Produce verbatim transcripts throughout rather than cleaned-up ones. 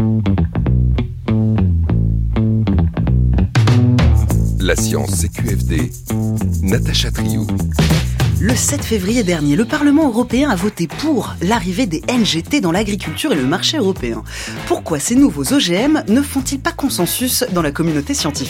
La science C Q F D, Natacha Triou. Le sept février dernier, le Parlement européen a voté pour l'arrivée des N G T dans l'agriculture et le marché européen. Pourquoi ces nouveaux O G M ne font-ils pas consensus dans la communauté scientifique ?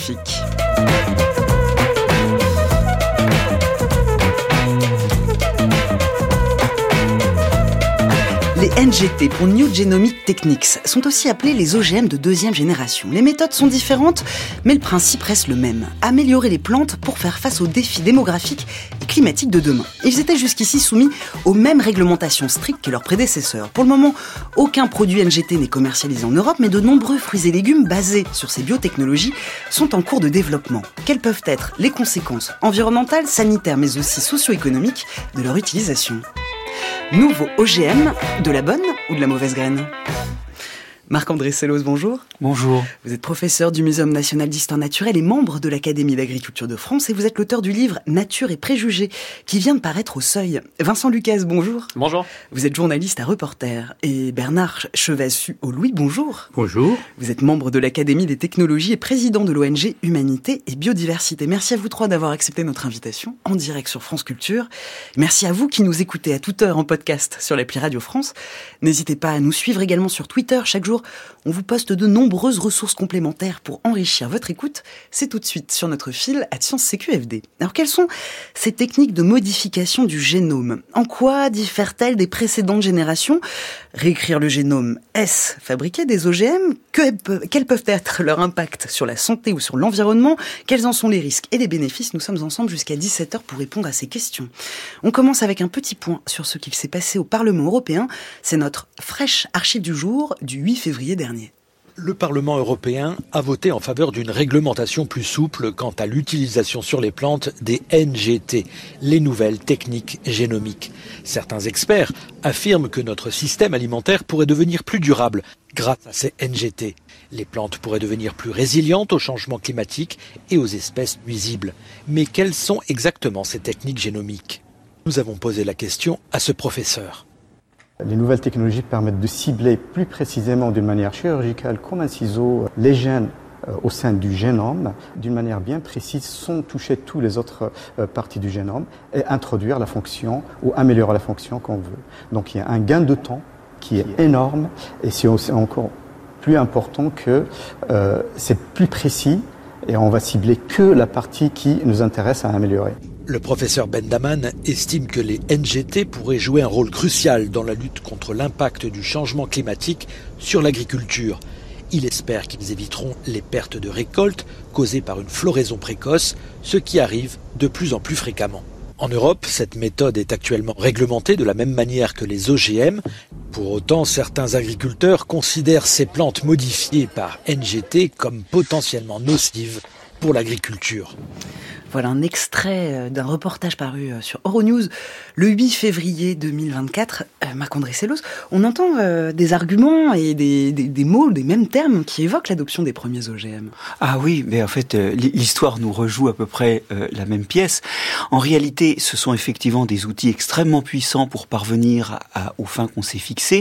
Les N G T, pour New Genomic Techniques, sont aussi appelés les O G M de deuxième génération. Les méthodes sont différentes, mais le principe reste le même. Améliorer les plantes pour faire face aux défis démographiques et climatiques de demain. Ils étaient jusqu'ici soumis aux mêmes réglementations strictes que leurs prédécesseurs. Pour le moment, aucun produit N G T n'est commercialisé en Europe, mais de nombreux fruits et légumes basés sur ces biotechnologies sont en cours de développement. Quelles peuvent être les conséquences environnementales, sanitaires, mais aussi socio-économiques de leur utilisation ? Nouveau O G M, de la bonne ou de la mauvaise graine ? Marc-André Sellos, bonjour. Bonjour. Vous êtes professeur du Muséum national d'histoire naturelle et membre de l'Académie d'agriculture de France et vous êtes l'auteur du livre Nature et préjugés qui vient de paraître au Seuil. Vincent Lucas, bonjour. Bonjour. Vous êtes journaliste à Reporter et Bernard Chevassus au Louis, bonjour. Bonjour. Vous êtes membre de l'Académie des technologies et président de l'O N G Humanité et Biodiversité. Merci à vous trois d'avoir accepté notre invitation en direct sur France Culture. Merci à vous qui nous écoutez à toute heure en podcast sur l'appli Radio France. N'hésitez pas à nous suivre également sur Twitter. Chaque jour, on vous poste de nombreuses ressources complémentaires pour enrichir votre écoute. C'est tout de suite sur notre fil à Science C Q F D. Alors, quelles sont ces techniques de modification du génome ? En quoi diffèrent-elles des précédentes générations ? Réécrire le génome, est-ce fabriquer des O G M ? que, Quels peuvent être leurs impacts sur la santé ou sur l'environnement ? Quels en sont les risques et les bénéfices ? Nous sommes ensemble jusqu'à dix-sept heures pour répondre à ces questions. On commence avec un petit point sur ce qu'il s'est passé au Parlement européen. C'est notre fraîche archive du jour du huit février dernier. Le Parlement européen a voté en faveur d'une réglementation plus souple quant à l'utilisation sur les plantes des N G T, les nouvelles techniques génomiques. Certains experts affirment que notre système alimentaire pourrait devenir plus durable grâce à ces N G T. Les plantes pourraient devenir plus résilientes aux changements climatiques et aux espèces nuisibles. Mais quelles sont exactement ces techniques génomiques ? Nous avons posé la question à ce professeur. Les nouvelles technologies permettent de cibler plus précisément d'une manière chirurgicale comme un ciseau les gènes au sein du génome d'une manière bien précise sans toucher toutes les autres parties du génome et introduire la fonction ou améliorer la fonction qu'on veut. Donc il y a un gain de temps qui est énorme et c'est aussi encore plus important que euh, c'est plus précis et on va cibler que la partie qui nous intéresse à améliorer. Le professeur Bendaman estime que les N G T pourraient jouer un rôle crucial dans la lutte contre l'impact du changement climatique sur l'agriculture. Il espère qu'ils éviteront les pertes de récoltes causées par une floraison précoce, ce qui arrive de plus en plus fréquemment. En Europe, cette méthode est actuellement réglementée de la même manière que les O G M. Pour autant, certains agriculteurs considèrent ces plantes modifiées par N G T comme potentiellement nocives pour l'agriculture. Voilà un extrait d'un reportage paru sur Euronews le huit février deux mille vingt-quatre. Euh, Marc-André Sellos, on entend euh, des arguments et des, des, des mots, des mêmes termes qui évoquent l'adoption des premiers O G M. Ah oui, mais en fait, euh, l'histoire nous rejoue à peu près euh, la même pièce. En réalité, ce sont effectivement des outils extrêmement puissants pour parvenir à, à, aux fins qu'on s'est fixées,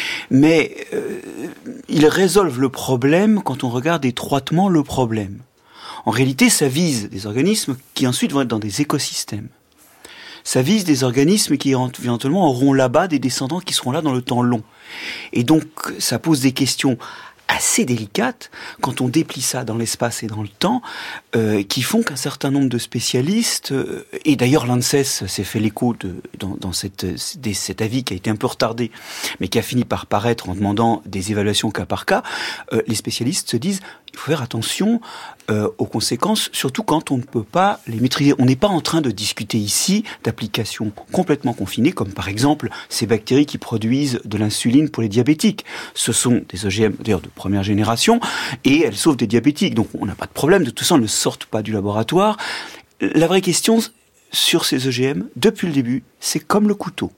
mais euh, ils résolvent le problème quand on regarde étroitement le problème. En réalité, ça vise des organismes qui ensuite vont être dans des écosystèmes. Ça vise des organismes qui éventuellement auront là-bas des descendants qui seront là dans le temps long. Et donc, ça pose des questions assez délicates quand on déplie ça dans l'espace et dans le temps, euh, qui font qu'un certain nombre de spécialistes, euh, et d'ailleurs l'ANSES s'est fait l'écho de, dans, dans cette, des, cet avis qui a été un peu retardé, mais qui a fini par paraître en demandant des évaluations cas par cas, euh, les spécialistes se disent il faut faire attention euh, aux conséquences, surtout quand on ne peut pas les maîtriser. On n'est pas en train de discuter ici d'applications complètement confinées, comme par exemple ces bactéries qui produisent de l'insuline pour les diabétiques. Ce sont des O G M, d'ailleurs de première génération, et elles sauvent des diabétiques. Donc on n'a pas de problème, de tout ça, elles ne sortent pas du laboratoire. La vraie question sur ces O G M, depuis le début, c'est comme le couteau.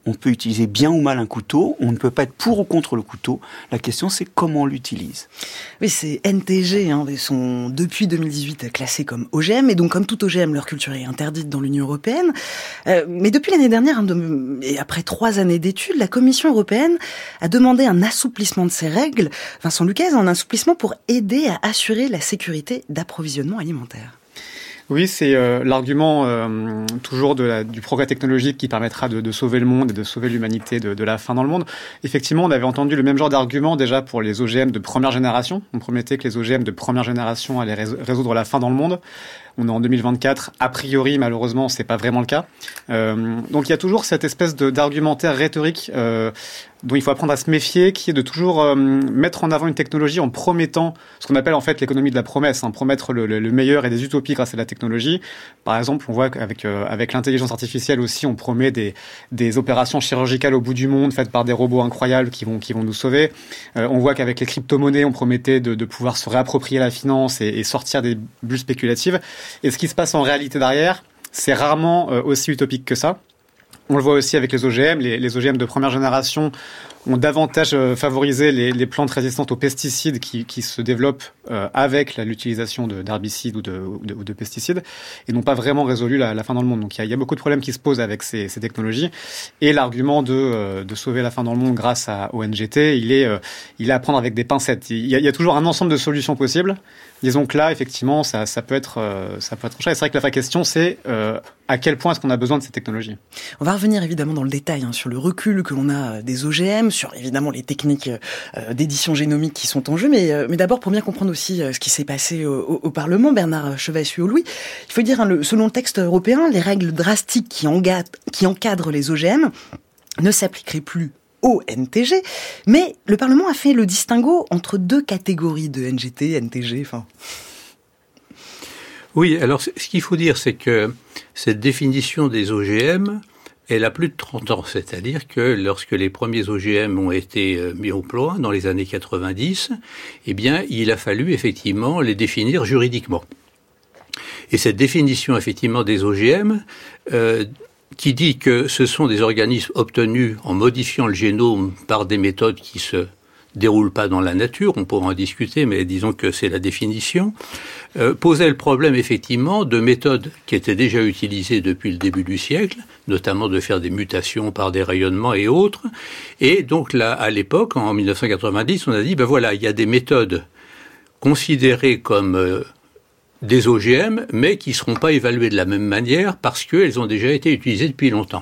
On peut utiliser bien ou mal un couteau, on ne peut pas être pour ou contre le couteau. La question, c'est comment on l'utilise. Oui, c'est N T G, hein, ils sont depuis deux mille dix-huit classés comme O G M, et donc comme tout O G M, leur culture est interdite dans l'Union européenne. Euh, mais depuis l'année dernière, hein, de, et après trois années d'études, la Commission européenne a demandé un assouplissement de ces règles. Vincent Luquez, un assouplissement pour aider à assurer la sécurité d'approvisionnement alimentaire. Oui, c'est euh, l'argument euh, toujours de la, du progrès technologique qui permettra de, de sauver le monde et de sauver l'humanité de, de la faim dans le monde. Effectivement, on avait entendu le même genre d'argument déjà pour les O G M de première génération. On promettait que les O G M de première génération allaient résoudre la faim dans le monde. On est en deux mille vingt-quatre. A priori, malheureusement, c'est pas vraiment le cas. Euh, donc, il y a toujours cette espèce de, d'argumentaire rhétorique euh, dont il faut apprendre à se méfier, qui est de toujours euh, mettre en avant une technologie en promettant ce qu'on appelle en fait l'économie de la promesse, hein, promettre le, le, le meilleur et des utopies grâce à la technologie. Par exemple, on voit qu'avec euh, avec l'intelligence artificielle aussi, on promet des, des opérations chirurgicales au bout du monde faites par des robots incroyables qui vont, qui vont nous sauver. Euh, on voit qu'avec les crypto-monnaies, on promettait de, de pouvoir se réapproprier la finance et, et sortir des bulles spéculatives. Et ce qui se passe en réalité derrière, c'est rarement euh, aussi utopique que ça. On le voit aussi avec les O G M. Les, les O G M de première génération ont davantage euh, favorisé les, les plantes résistantes aux pesticides qui, qui se développent euh, avec la, l'utilisation de, d'herbicides ou de, ou, de, ou de pesticides et n'ont pas vraiment résolu la, la faim dans le monde. Donc il y a, il y a beaucoup de problèmes qui se posent avec ces, ces technologies. Et l'argument de, euh, de sauver la faim dans le monde grâce à, au N G T, il est, euh, il est à prendre avec des pincettes. Il y, a, il y a toujours un ensemble de solutions possibles. Disons que là, effectivement, ça, ça peut être, euh, ça peut être cher. Et c'est vrai que la vraie question, c'est euh, à quel point est-ce qu'on a besoin de ces technologies. On va revenir évidemment dans le détail hein, sur le recul que l'on a des O G M, sur évidemment les techniques euh, d'édition génomique qui sont en jeu. Mais, euh, mais d'abord, pour bien comprendre aussi euh, ce qui s'est passé au, au, au Parlement, Bernard Chevassus-Louis, il faut dire, hein, le, selon le texte européen, les règles drastiques qui, enga- qui encadrent les O G M ne s'appliqueraient plus au N T G, mais le Parlement a fait le distinguo entre deux catégories de N G T, N T G, enfin... Oui, alors ce qu'il faut dire, c'est que cette définition des O G M, elle a plus de trente ans, c'est-à-dire que lorsque les premiers O G M ont été mis au point dans les années quatre-vingt-dix, eh bien, il a fallu effectivement les définir juridiquement. Et cette définition effectivement des O G M, euh, qui dit que ce sont des organismes obtenus en modifiant le génome par des méthodes qui se déroulent pas dans la nature, on pourra en discuter, mais disons que c'est la définition, euh, posait le problème effectivement de méthodes qui étaient déjà utilisées depuis le début du siècle, notamment de faire des mutations par des rayonnements et autres. Et donc là, à l'époque, en dix-neuf cent quatre-vingt-dix, on a dit, ben voilà, il y a des méthodes considérées comme euh, des O G M, mais qui ne seront pas évaluées de la même manière parce qu'elles ont déjà été utilisées depuis longtemps.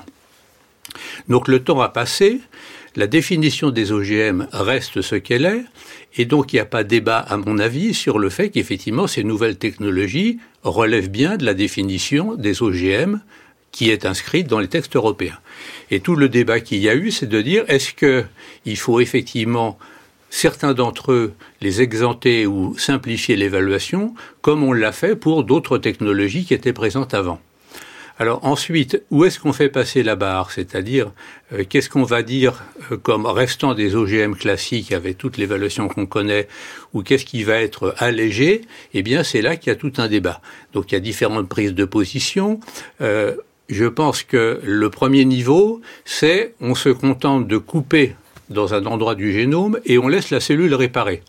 Donc le temps a passé, la définition des O G M reste ce qu'elle est, et donc il n'y a pas débat, à mon avis, sur le fait qu'effectivement ces nouvelles technologies relèvent bien de la définition des O G M qui est inscrite dans les textes européens. Et tout le débat qu'il y a eu, c'est de dire, est-ce qu'il faut effectivement certains d'entre eux les exempter ou simplifier l'évaluation, comme on l'a fait pour d'autres technologies qui étaient présentes avant. Alors ensuite, où est-ce qu'on fait passer la barre ? C'est-à-dire, euh, qu'est-ce qu'on va dire euh, comme restant des O G M classiques avec toute l'évaluation qu'on connaît, ou qu'est-ce qui va être allégé ? Eh bien, c'est là qu'il y a tout un débat. Donc, il y a différentes prises de position. Euh, je pense que le premier niveau, c'est on se contente de couper dans un endroit du génome et on laisse la cellule réparer.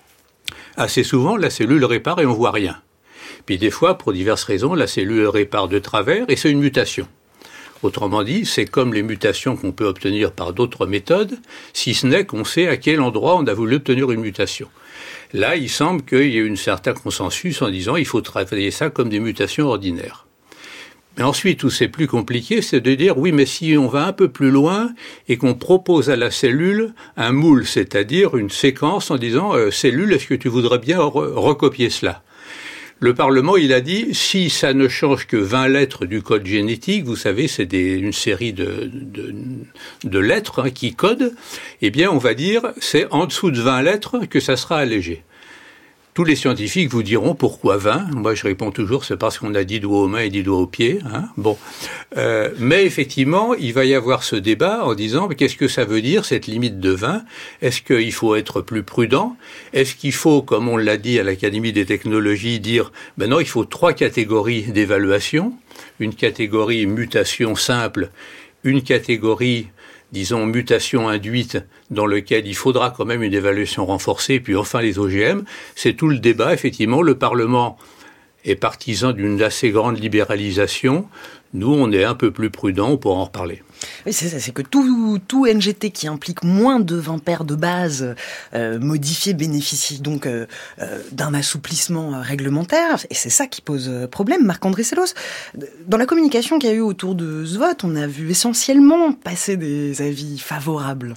Assez souvent, la cellule répare et on voit rien. Puis des fois, pour diverses raisons, la cellule répare de travers et c'est une mutation. Autrement dit, c'est comme les mutations qu'on peut obtenir par d'autres méthodes, si ce n'est qu'on sait à quel endroit on a voulu obtenir une mutation. Là, il semble qu'il y ait un certain consensus en disant qu'il faut travailler ça comme des mutations ordinaires. Mais ensuite, où c'est plus compliqué, c'est de dire, oui, mais si on va un peu plus loin et qu'on propose à la cellule un moule, c'est-à-dire une séquence en disant, euh, cellule, est-ce que tu voudrais bien re- recopier cela ? Le Parlement, il a dit, si ça ne change que vingt lettres du code génétique, vous savez, c'est des, une série de, de, de lettres hein, qui codent, eh bien, on va dire, c'est en dessous de vingt lettres que ça sera allégé. Tous les scientifiques vous diront pourquoi vingt. Moi, je réponds toujours, c'est parce qu'on a dix doigts aux mains et dix doigts aux pieds. Hein. Bon, euh, mais effectivement, il va y avoir ce débat en disant mais qu'est-ce que ça veut dire cette limite de vingt ? Est-ce qu'il faut être plus prudent ? Est-ce qu'il faut, comme on l'a dit à l'Académie des technologies, dire ben non, il faut trois catégories d'évaluation, une catégorie mutation simple, une catégorie disons, mutation induite dans lequel il faudra quand même une évaluation renforcée, puis enfin les O G M. C'est tout le débat, effectivement. Le Parlement est partisan d'une assez grande libéralisation. Nous, on est un peu plus prudents, on pourra en reparler. Oui, c'est ça, c'est que tout, tout N G T qui implique moins de vingt paires de bases euh, modifiées bénéficie donc euh, euh, d'un assouplissement réglementaire, et c'est ça qui pose problème. Marc-André Sellos, dans la communication qu'il y a eu autour de ce vote, on a vu essentiellement passer des avis favorables.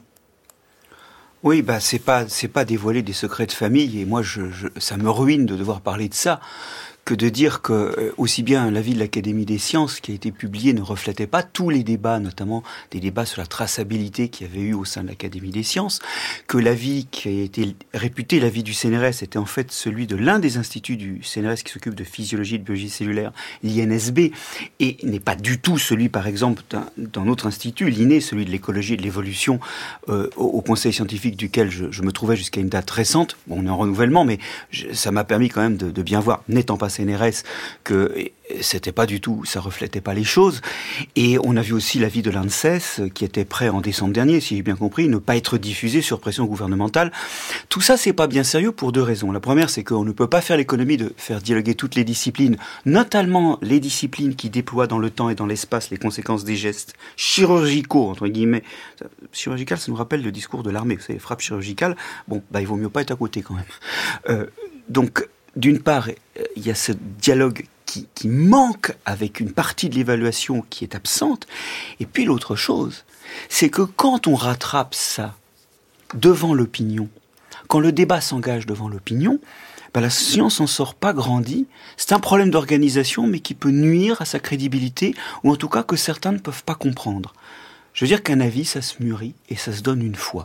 Oui, bah c'est pas c'est pas dévoiler des secrets de famille, et moi je, je ça me ruine de devoir parler de ça, que de dire que euh, aussi bien l'avis de l'Académie des sciences qui a été publié ne reflétait pas tous les débats, notamment des débats sur la traçabilité qu'il y avait eu au sein de l'Académie des sciences, que l'avis qui a été réputé, l'avis du C N R S, était en fait celui de l'un des instituts du C N R S qui s'occupe de physiologie et de biologie cellulaire, l'I N S B, et n'est pas du tout celui, par exemple, d'un, d'un autre institut, l'I N E, celui de l'écologie et de l'évolution, euh, au, au conseil scientifique duquel je, je me trouvais jusqu'à une date récente. Bon, on est en renouvellement, mais je, ça m'a permis quand même de, de bien voir, n'étant pas C N R S, que c'était pas du tout, ça reflétait pas les choses. Et on a vu aussi l'avis de l'ANSES, qui était prêt en décembre dernier, si j'ai bien compris, ne pas être diffusé sur pression gouvernementale. Tout ça, c'est pas bien sérieux pour deux raisons. La première, c'est qu'on ne peut pas faire l'économie de faire dialoguer toutes les disciplines, notamment les disciplines qui déploient dans le temps et dans l'espace les conséquences des gestes chirurgicaux, entre guillemets. Chirurgical, ça nous rappelle le discours de l'armée, vous savez, frappe chirurgicale. Bon, bah, il vaut mieux pas être à côté quand même. Euh, donc, d'une part, il y a ce dialogue qui, qui manque avec une partie de l'évaluation qui est absente. Et puis l'autre chose, c'est que quand on rattrape ça devant l'opinion, quand le débat s'engage devant l'opinion, ben la science n'en sort pas grandie. C'est un problème d'organisation, mais qui peut nuire à sa crédibilité, ou en tout cas que certains ne peuvent pas comprendre. Je veux dire qu'un avis, ça se mûrit et ça se donne une fois.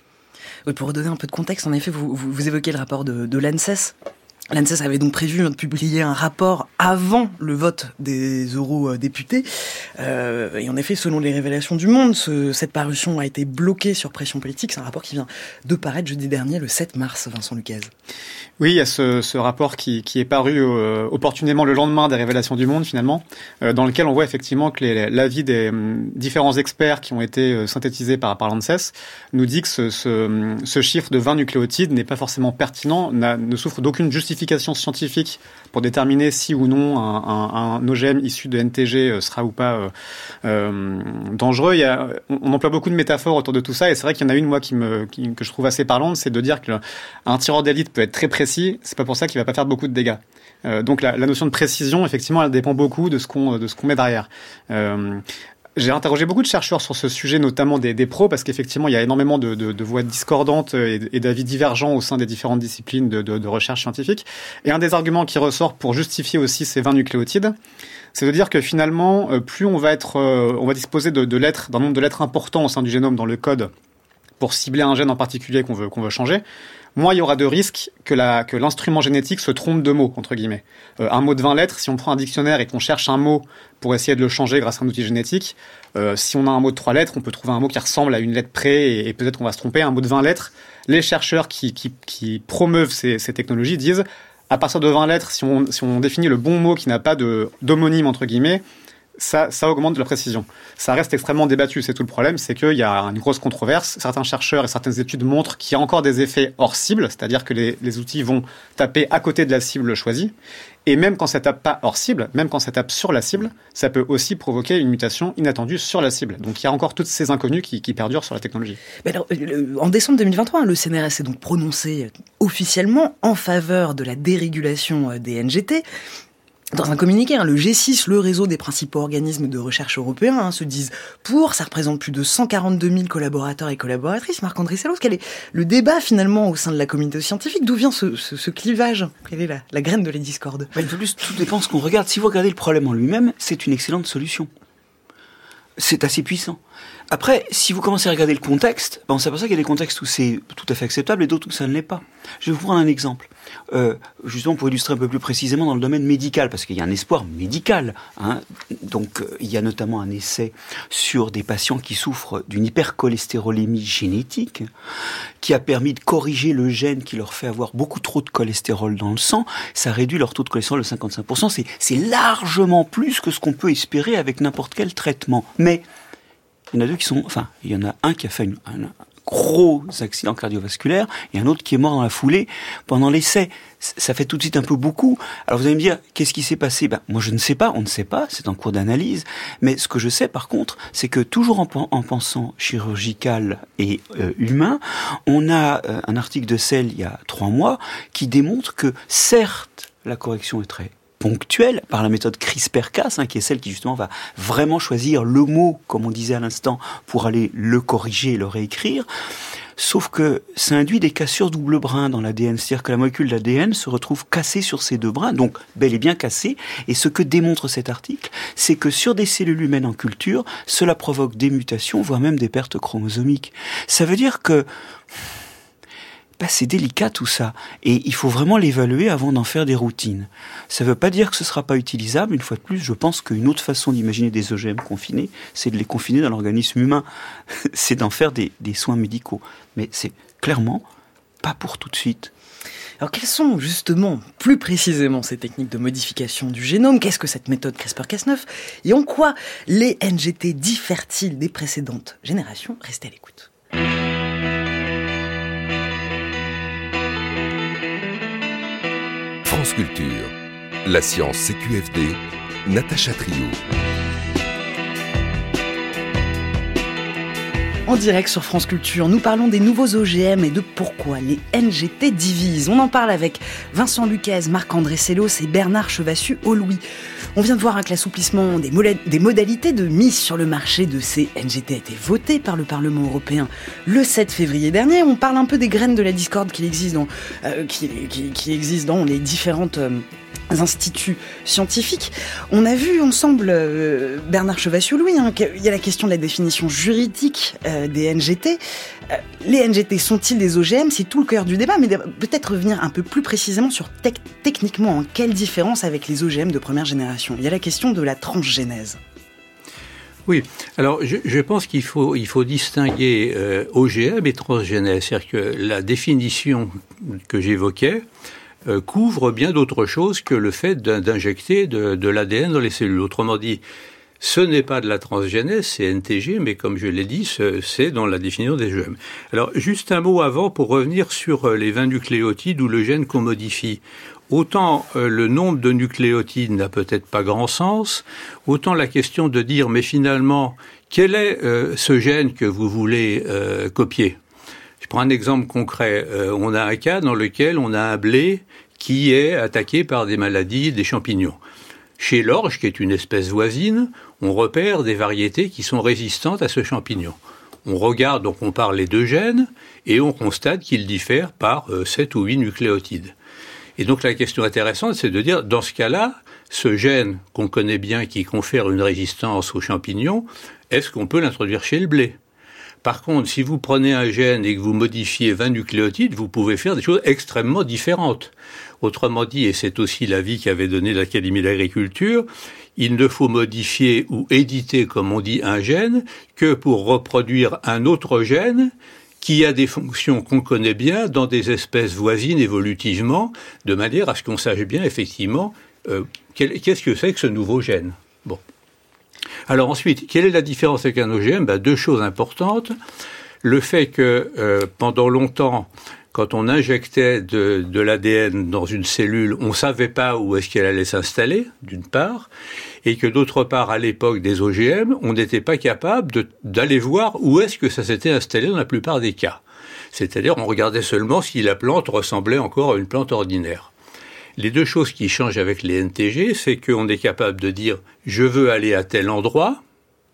Oui, pour redonner un peu de contexte, en effet, vous, vous, vous évoquez le rapport de, de l'ANSES. L'ANSES avait donc prévu de publier un rapport avant le vote des eurodéputés. Euh, et en effet, selon les révélations du Monde, ce, cette parution a été bloquée sur pression politique. C'est un rapport qui vient de paraître jeudi dernier, le sept mars, Vincent Lucchese. Oui, il y a ce, ce rapport qui, qui est paru euh, opportunément le lendemain des révélations du Monde, finalement, euh, dans lequel on voit effectivement que les, l'avis des euh, différents experts qui ont été euh, synthétisés par, par l'ANSES nous dit que ce, ce, ce chiffre de vingt nucléotides n'est pas forcément pertinent, n'a, ne souffre d'aucune justification scientifique pour déterminer si ou non un, un, un O G M issu de N T G sera ou pas euh, euh, dangereux. Il y a, on, on emploie beaucoup de métaphores autour de tout ça, et c'est vrai qu'il y en a une, moi, qui me, qui, que je trouve assez parlante, c'est de dire qu'un tireur d'élite peut être très précis, c'est pas pour ça qu'il va pas faire beaucoup de dégâts. Euh, donc la, la notion de précision, effectivement, elle dépend beaucoup de ce qu'on, de ce qu'on met derrière. Euh, J'ai interrogé beaucoup de chercheurs sur ce sujet, notamment des, des pros, parce qu'effectivement, il y a énormément de, de, de voix discordantes et, et d'avis divergents au sein des différentes disciplines de, de, de recherche scientifique. Et un des arguments qui ressort pour justifier aussi ces vingt nucléotides, c'est de dire que finalement, plus on va être, on va disposer de, de lettres, d'un nombre de lettres important au sein du génome dans le code pour cibler un gène en particulier qu'on veut, qu'on veut changer, moins il y aura de risques que, la, que l'instrument génétique se trompe de mots, entre guillemets. Euh, un mot de vingt lettres, si on prend un dictionnaire et qu'on cherche un mot pour essayer de le changer grâce à un outil génétique, euh, si on a un mot de trois lettres, on peut trouver un mot qui ressemble à une lettre près et, et peut-être qu'on va se tromper. Un mot de vingt lettres, les chercheurs qui, qui, qui promeuvent ces, ces technologies disent, à partir de vingt lettres, si on, si on définit le bon mot qui n'a pas de, d'homonyme, entre guillemets, Ça, ça augmente la précision. Ça reste extrêmement débattu, c'est tout le problème, c'est qu'il y a une grosse controverse. Certains chercheurs et certaines études montrent qu'il y a encore des effets hors cible, c'est-à-dire que les, les outils vont taper à côté de la cible choisie. Et même quand ça tape pas hors cible, même quand ça tape sur la cible, ça peut aussi provoquer une mutation inattendue sur la cible. Donc il y a encore toutes ces inconnues qui, qui perdurent sur la technologie. Mais alors, en décembre deux mille vingt-trois, le C N R S s'est donc prononcé officiellement en faveur de la dérégulation des N G T. Dans un communiqué, hein, le G six, le réseau des principaux organismes de recherche européens, hein, se disent pour. Ça représente plus de cent quarante-deux mille collaborateurs et collaboratrices. Marc-André Sellos, quel est le débat finalement au sein de la communauté scientifique? D'où vient ce, ce, ce clivage? Quelle est la, la graine de la discorde? Bah, une fois de plus, tout dépend de ce qu'on regarde. Si vous regardez le problème en lui-même, c'est une excellente solution. C'est assez puissant. Après, si vous commencez à regarder le contexte, ben on s'aperçoit qu'il y a des contextes où c'est tout à fait acceptable et d'autres où ça ne l'est pas. Je vais vous prendre un exemple, euh, justement pour illustrer un peu plus précisément dans le domaine médical, parce qu'il y a un espoir médical. Hein. Donc, euh, il y a notamment un essai sur des patients qui souffrent d'une hypercholestérolémie génétique, qui a permis de corriger le gène qui leur fait avoir beaucoup trop de cholestérol dans le sang. Ça réduit leur taux de cholestérol de cinquante-cinq pour cent. C'est, c'est largement plus que ce qu'on peut espérer avec n'importe quel traitement. Mais Il y en a deux qui sont, enfin, il y en a un qui a fait une, un, un gros accident cardiovasculaire et un autre qui est mort dans la foulée pendant l'essai. Ça fait tout de suite un peu beaucoup. Alors vous allez me dire, qu'est-ce qui s'est passé? Ben, moi je ne sais pas, on ne sait pas, c'est en cours d'analyse. Mais ce que je sais par contre, c'est que toujours en, en pensant chirurgical et euh, humain, on a euh, un article de Cell il y a trois mois qui démontre que certes, la correction est très ponctuelle par la méthode CRISPR-Cas, hein, qui est celle qui justement va vraiment choisir le mot, comme on disait à l'instant, pour aller le corriger et le réécrire. Sauf que ça induit des cassures double brin dans l'A D N, c'est-à-dire que la molécule d'A D N se retrouve cassée sur ces deux brins, donc bel et bien cassée. Et ce que démontre cet article, c'est que sur des cellules humaines en culture, cela provoque des mutations, voire même des pertes chromosomiques. Ça veut dire que bah, c'est délicat tout ça, et il faut vraiment l'évaluer avant d'en faire des routines. Ça ne veut pas dire que ce ne sera pas utilisable. Une fois de plus, je pense qu'une autre façon d'imaginer des O G M confinés, c'est de les confiner dans l'organisme humain. C'est d'en faire des, des soins médicaux. Mais c'est clairement pas pour tout de suite. Alors quelles sont justement, plus précisément, ces techniques de modification du génome? Qu'est-ce que cette méthode CRISPR Cas neuf? Et en quoi les N G T diffèrent-ils des précédentes générations? Restez à l'écoute. France Culture, la science C Q F D, Natacha Trio. En direct sur France Culture, nous parlons des nouveaux O G M et de pourquoi les N G T divisent. On en parle avec Vincent Luquez, Marc-André Sellos et Bernard Chevassus-Aulouis. On vient de voir que l'assouplissement des, mo- des modalités de mise sur le marché de ces N G T a été voté par le Parlement européen le sept février dernier. On parle un peu des graines de la discorde qui existent dans, euh, qui, qui, qui existent dans les différentes... Euh, instituts scientifiques. On a vu ensemble, euh, Bernard Chevassus-Aulouis, hein, qu'il y a la question de la définition juridique euh, des N G T. Euh, les N G T sont-ils des O G M? C'est tout le cœur du débat, mais peut-être revenir un peu plus précisément sur tec- techniquement, hein, quelle différence avec les O G M de première génération? Il y a la question de la transgénèse. Oui, alors je, je pense qu'il faut, il faut distinguer euh, O G M et transgénèse. C'est-à-dire que la définition que j'évoquais Euh, couvre bien d'autres choses que le fait d'injecter de, de l'A D N dans les cellules. Autrement dit, ce n'est pas de la transgénèse, c'est N T G, mais comme je l'ai dit, c'est dans la définition des O G M. Alors, juste un mot avant pour revenir sur les vingt nucléotides ou le gène qu'on modifie. Autant euh, le nombre de nucléotides n'a peut-être pas grand sens, autant la question de dire, mais finalement, quel est euh, ce gène que vous voulez euh, copier ? Je prends un exemple concret. Euh, on a un cas dans lequel on a un blé qui est attaqué par des maladies des champignons. Chez l'orge, qui est une espèce voisine, on repère des variétés qui sont résistantes à ce champignon. On regarde, on compare les deux gènes et on constate qu'ils diffèrent par euh, sept ou huit nucléotides. Et donc la question intéressante, c'est de dire, dans ce cas-là, ce gène qu'on connaît bien, qui confère une résistance aux champignons, est-ce qu'on peut l'introduire chez le blé ? Par contre, si vous prenez un gène et que vous modifiez vingt nucléotides, vous pouvez faire des choses extrêmement différentes. Autrement dit, et c'est aussi l'avis qu'avait donné l'Académie d'agriculture, il ne faut modifier ou éditer, comme on dit, un gène que pour reproduire un autre gène qui a des fonctions qu'on connaît bien dans des espèces voisines évolutivement, de manière à ce qu'on sache bien effectivement euh, qu'est-ce que c'est que ce nouveau gène. Bon. Alors ensuite, quelle est la différence avec un O G M ? Ben, deux choses importantes. Le fait que euh, pendant longtemps, quand on injectait de, de l'A D N dans une cellule, on ne savait pas où est-ce qu'elle allait s'installer, d'une part, et que d'autre part, à l'époque des O G M, on n'était pas capable de, d'aller voir où est-ce que ça s'était installé dans la plupart des cas. C'est-à-dire, on regardait seulement si la plante ressemblait encore à une plante ordinaire. Les deux choses qui changent avec les N T G, c'est qu'on est capable de dire « je veux aller à tel endroit »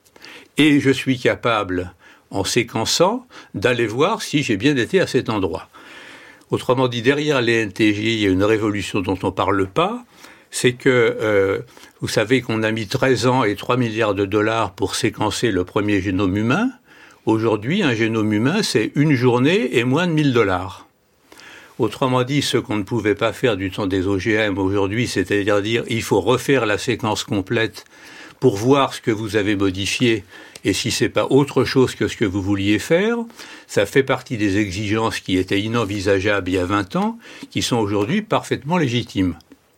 et je suis capable, en séquençant, d'aller voir si j'ai bien été à cet endroit. Autrement dit, derrière les N T G, il y a une révolution dont on ne parle pas, c'est que, euh, vous savez qu'on a mis treize ans et trois milliards de dollars pour séquencer le premier génome humain. Aujourd'hui, un génome humain, c'est une journée et moins de mille dollars. Autrement dit, ce qu'on ne pouvait pas faire du temps des O G M aujourd'hui, c'est-à-dire dire il faut refaire la séquence complète pour voir ce que vous avez modifié et si c'est pas autre chose que ce que vous vouliez faire, ça fait partie des exigences qui étaient inenvisageables il y a vingt ans, qui sont aujourd'hui parfaitement légitimes.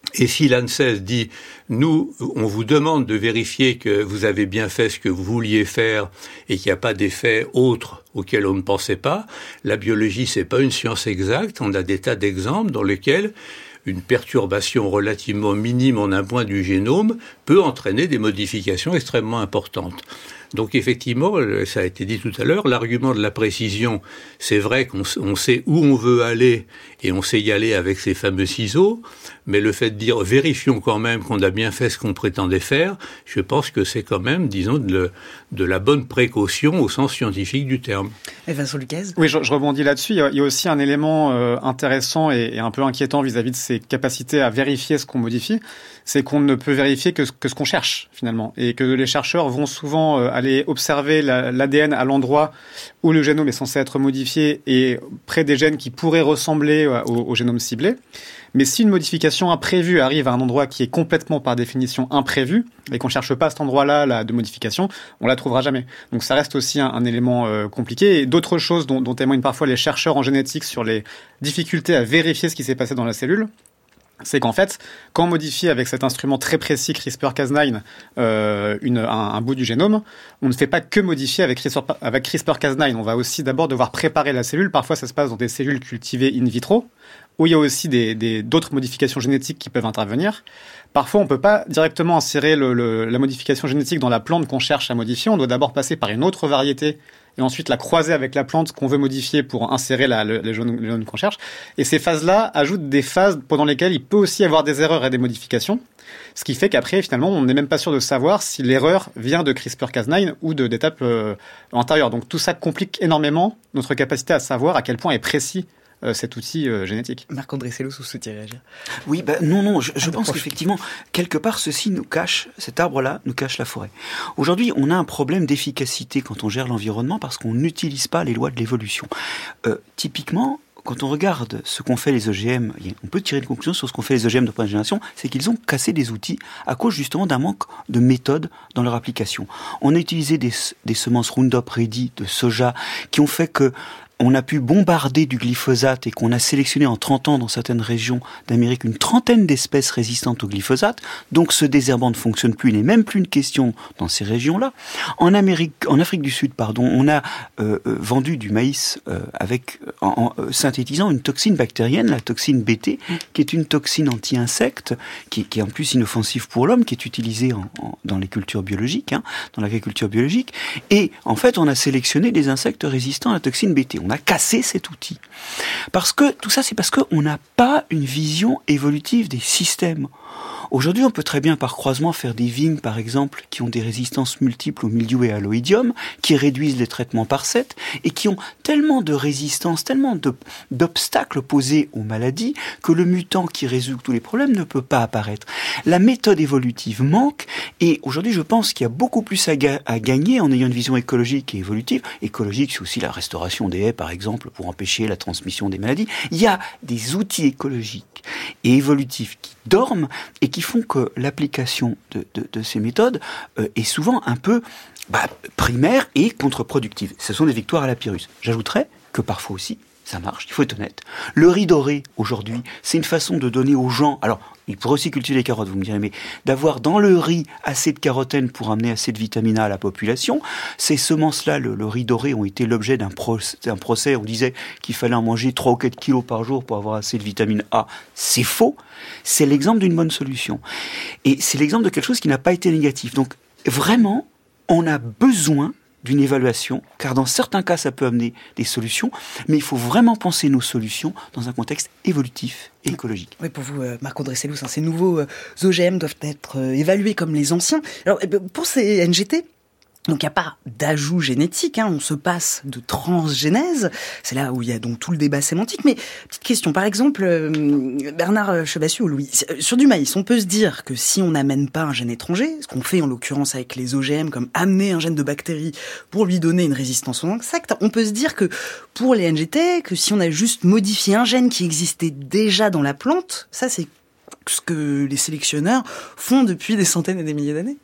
Et si l'ANSES dit, nous, on vous demande de vérifier que vous avez bien fait ce que vous vouliez faire et qu'il n'y a pas d'effet autre auquel on ne pensait pas, la biologie, c'est pas une science exacte. On a des tas d'exemples dans lesquels une perturbation relativement minime en un point du génome peut entraîner des modifications extrêmement importantes. Donc effectivement, ça a été dit tout à l'heure, l'argument de la précision, c'est vrai qu'on on sait où on veut aller et on sait y aller avec ces fameux ciseaux, mais le fait de dire vérifions quand même qu'on a bien fait ce qu'on prétendait faire, je pense que c'est quand même, disons, de, le, de la bonne précaution au sens scientifique du terme. Et Vincent Lucas ? Oui, je, je rebondis là-dessus. Il y, a, il y a aussi un élément euh, intéressant et, et un peu inquiétant vis-à-vis de ses capacités à vérifier ce qu'on modifie, c'est qu'on ne peut vérifier que, que ce qu'on cherche finalement, et que les chercheurs vont souvent euh, aller observer la, l'A D N à l'endroit où le génome est censé être modifié et près des gènes qui pourraient ressembler euh, au, au génome ciblé. Mais si une modification imprévue arrive à un endroit qui est complètement par définition imprévu et qu'on cherche pas à cet endroit-là là, de modification, on la trouvera jamais. Donc ça reste aussi un, un élément euh, compliqué. Et d'autres choses dont, dont témoignent parfois les chercheurs en génétique sur les difficultés à vérifier ce qui s'est passé dans la cellule, c'est qu'en fait, quand on modifie avec cet instrument très précis CRISPR Cas neuf euh, une, un, un bout du génome, on ne fait pas que modifier avec CRISPR, avec CRISPR Cas neuf. On va aussi d'abord devoir préparer la cellule. Parfois, ça se passe dans des cellules cultivées in vitro, où il y a aussi des, des, d'autres modifications génétiques qui peuvent intervenir. Parfois, on ne peut pas directement insérer le, le, la modification génétique dans la plante qu'on cherche à modifier. On doit d'abord passer par une autre variété et ensuite la croiser avec la plante qu'on veut modifier pour insérer la, le, le génome qu'on cherche. Et ces phases-là ajoutent des phases pendant lesquelles il peut aussi y avoir des erreurs et des modifications. Ce qui fait qu'après, finalement, on n'est même pas sûr de savoir si l'erreur vient de CRISPR Cas neuf ou de, d'étapes euh, antérieures. Donc tout ça complique énormément notre capacité à savoir à quel point est précis Euh, cet outil euh, génétique. Marc-André Sellos, vous souhaitez réagir ? Oui, bah, non, non, je, je ah, pense qu'effectivement, quelque part, ceci nous cache, cet arbre-là nous cache la forêt. Aujourd'hui, on a un problème d'efficacité quand on gère l'environnement parce qu'on n'utilise pas les lois de l'évolution. Euh, typiquement, quand on regarde ce qu'ont fait les O G M, on peut tirer une conclusion sur ce qu'ont fait les O G M de première génération, c'est qu'ils ont cassé des outils à cause justement d'un manque de méthode dans leur application. On a utilisé des, des semences Roundup Ready de soja qui ont fait que on a pu bombarder du glyphosate et qu'on a sélectionné en trente ans dans certaines régions d'Amérique une trentaine d'espèces résistantes au glyphosate. Donc ce désherbant ne fonctionne plus, il n'est même plus une question dans ces régions-là. En Amérique, en Afrique du Sud, pardon, on a euh, vendu du maïs euh, avec en, en euh, synthétisant une toxine bactérienne, la toxine B T, qui est une toxine anti-insecte, qui, qui est en plus inoffensive pour l'homme, qui est utilisée en, en, dans les cultures biologiques, hein, dans l'agriculture biologique. Et en fait, on a sélectionné des insectes résistants à la toxine B T. On a cassé cet outil. Parce que, tout ça, c'est parce qu'on n'a pas une vision évolutive des systèmes. Aujourd'hui, on peut très bien, par croisement, faire des vignes, par exemple, qui ont des résistances multiples au mildiou et à l'oïdium, qui réduisent les traitements par sept, et qui ont tellement de résistance, tellement de, d'obstacles posés aux maladies, que le mutant qui résout tous les problèmes ne peut pas apparaître. La méthode évolutive manque, et aujourd'hui, je pense qu'il y a beaucoup plus à, ga- à gagner en ayant une vision écologique et évolutive. Écologique, c'est aussi la restauration des haies, par exemple, pour empêcher la transmission des maladies. Il y a des outils écologiques et évolutifs qui dorment et qui font que l'application de, de, de ces méthodes euh, est souvent un peu bah, primaire et contre-productive. Ce sont des victoires à la Pyrrhus. J'ajouterais que parfois aussi, ça marche, il faut être honnête. Le riz doré, aujourd'hui, c'est une façon de donner aux gens... Alors, ils pourraient aussi cultiver les carottes, vous me direz, mais d'avoir dans le riz assez de carotène pour amener assez de vitamine A à la population. Ces semences-là, le, le riz doré, ont été l'objet d'un, pro, d'un procès. On disait qu'il fallait en manger trois ou quatre kilos par jour pour avoir assez de vitamine A. C'est faux. C'est l'exemple d'une bonne solution. Et c'est l'exemple de quelque chose qui n'a pas été négatif. Donc, vraiment, on a besoin d'une évaluation, car dans certains cas, ça peut amener des solutions, mais il faut vraiment penser nos solutions dans un contexte évolutif et écologique. Oui, pour vous, euh, Marc-André Sellos, hein, ces nouveaux euh, O G M doivent être euh, évalués comme les anciens. Alors, eh ben, pour ces N G T, donc il n'y a pas d'ajout génétique, hein, on se passe de transgénèse, c'est là où il y a donc tout le débat sémantique, mais petite question, par exemple, euh, Bernard Chevassus ou Louis, sur du maïs, on peut se dire que si on n'amène pas un gène étranger, ce qu'on fait en l'occurrence avec les O G M, comme amener un gène de bactérie pour lui donner une résistance aux insectes, on peut se dire que pour les N G T, que si on a juste modifié un gène qui existait déjà dans la plante, ça c'est ce que les sélectionneurs font depuis des centaines et des milliers d'années.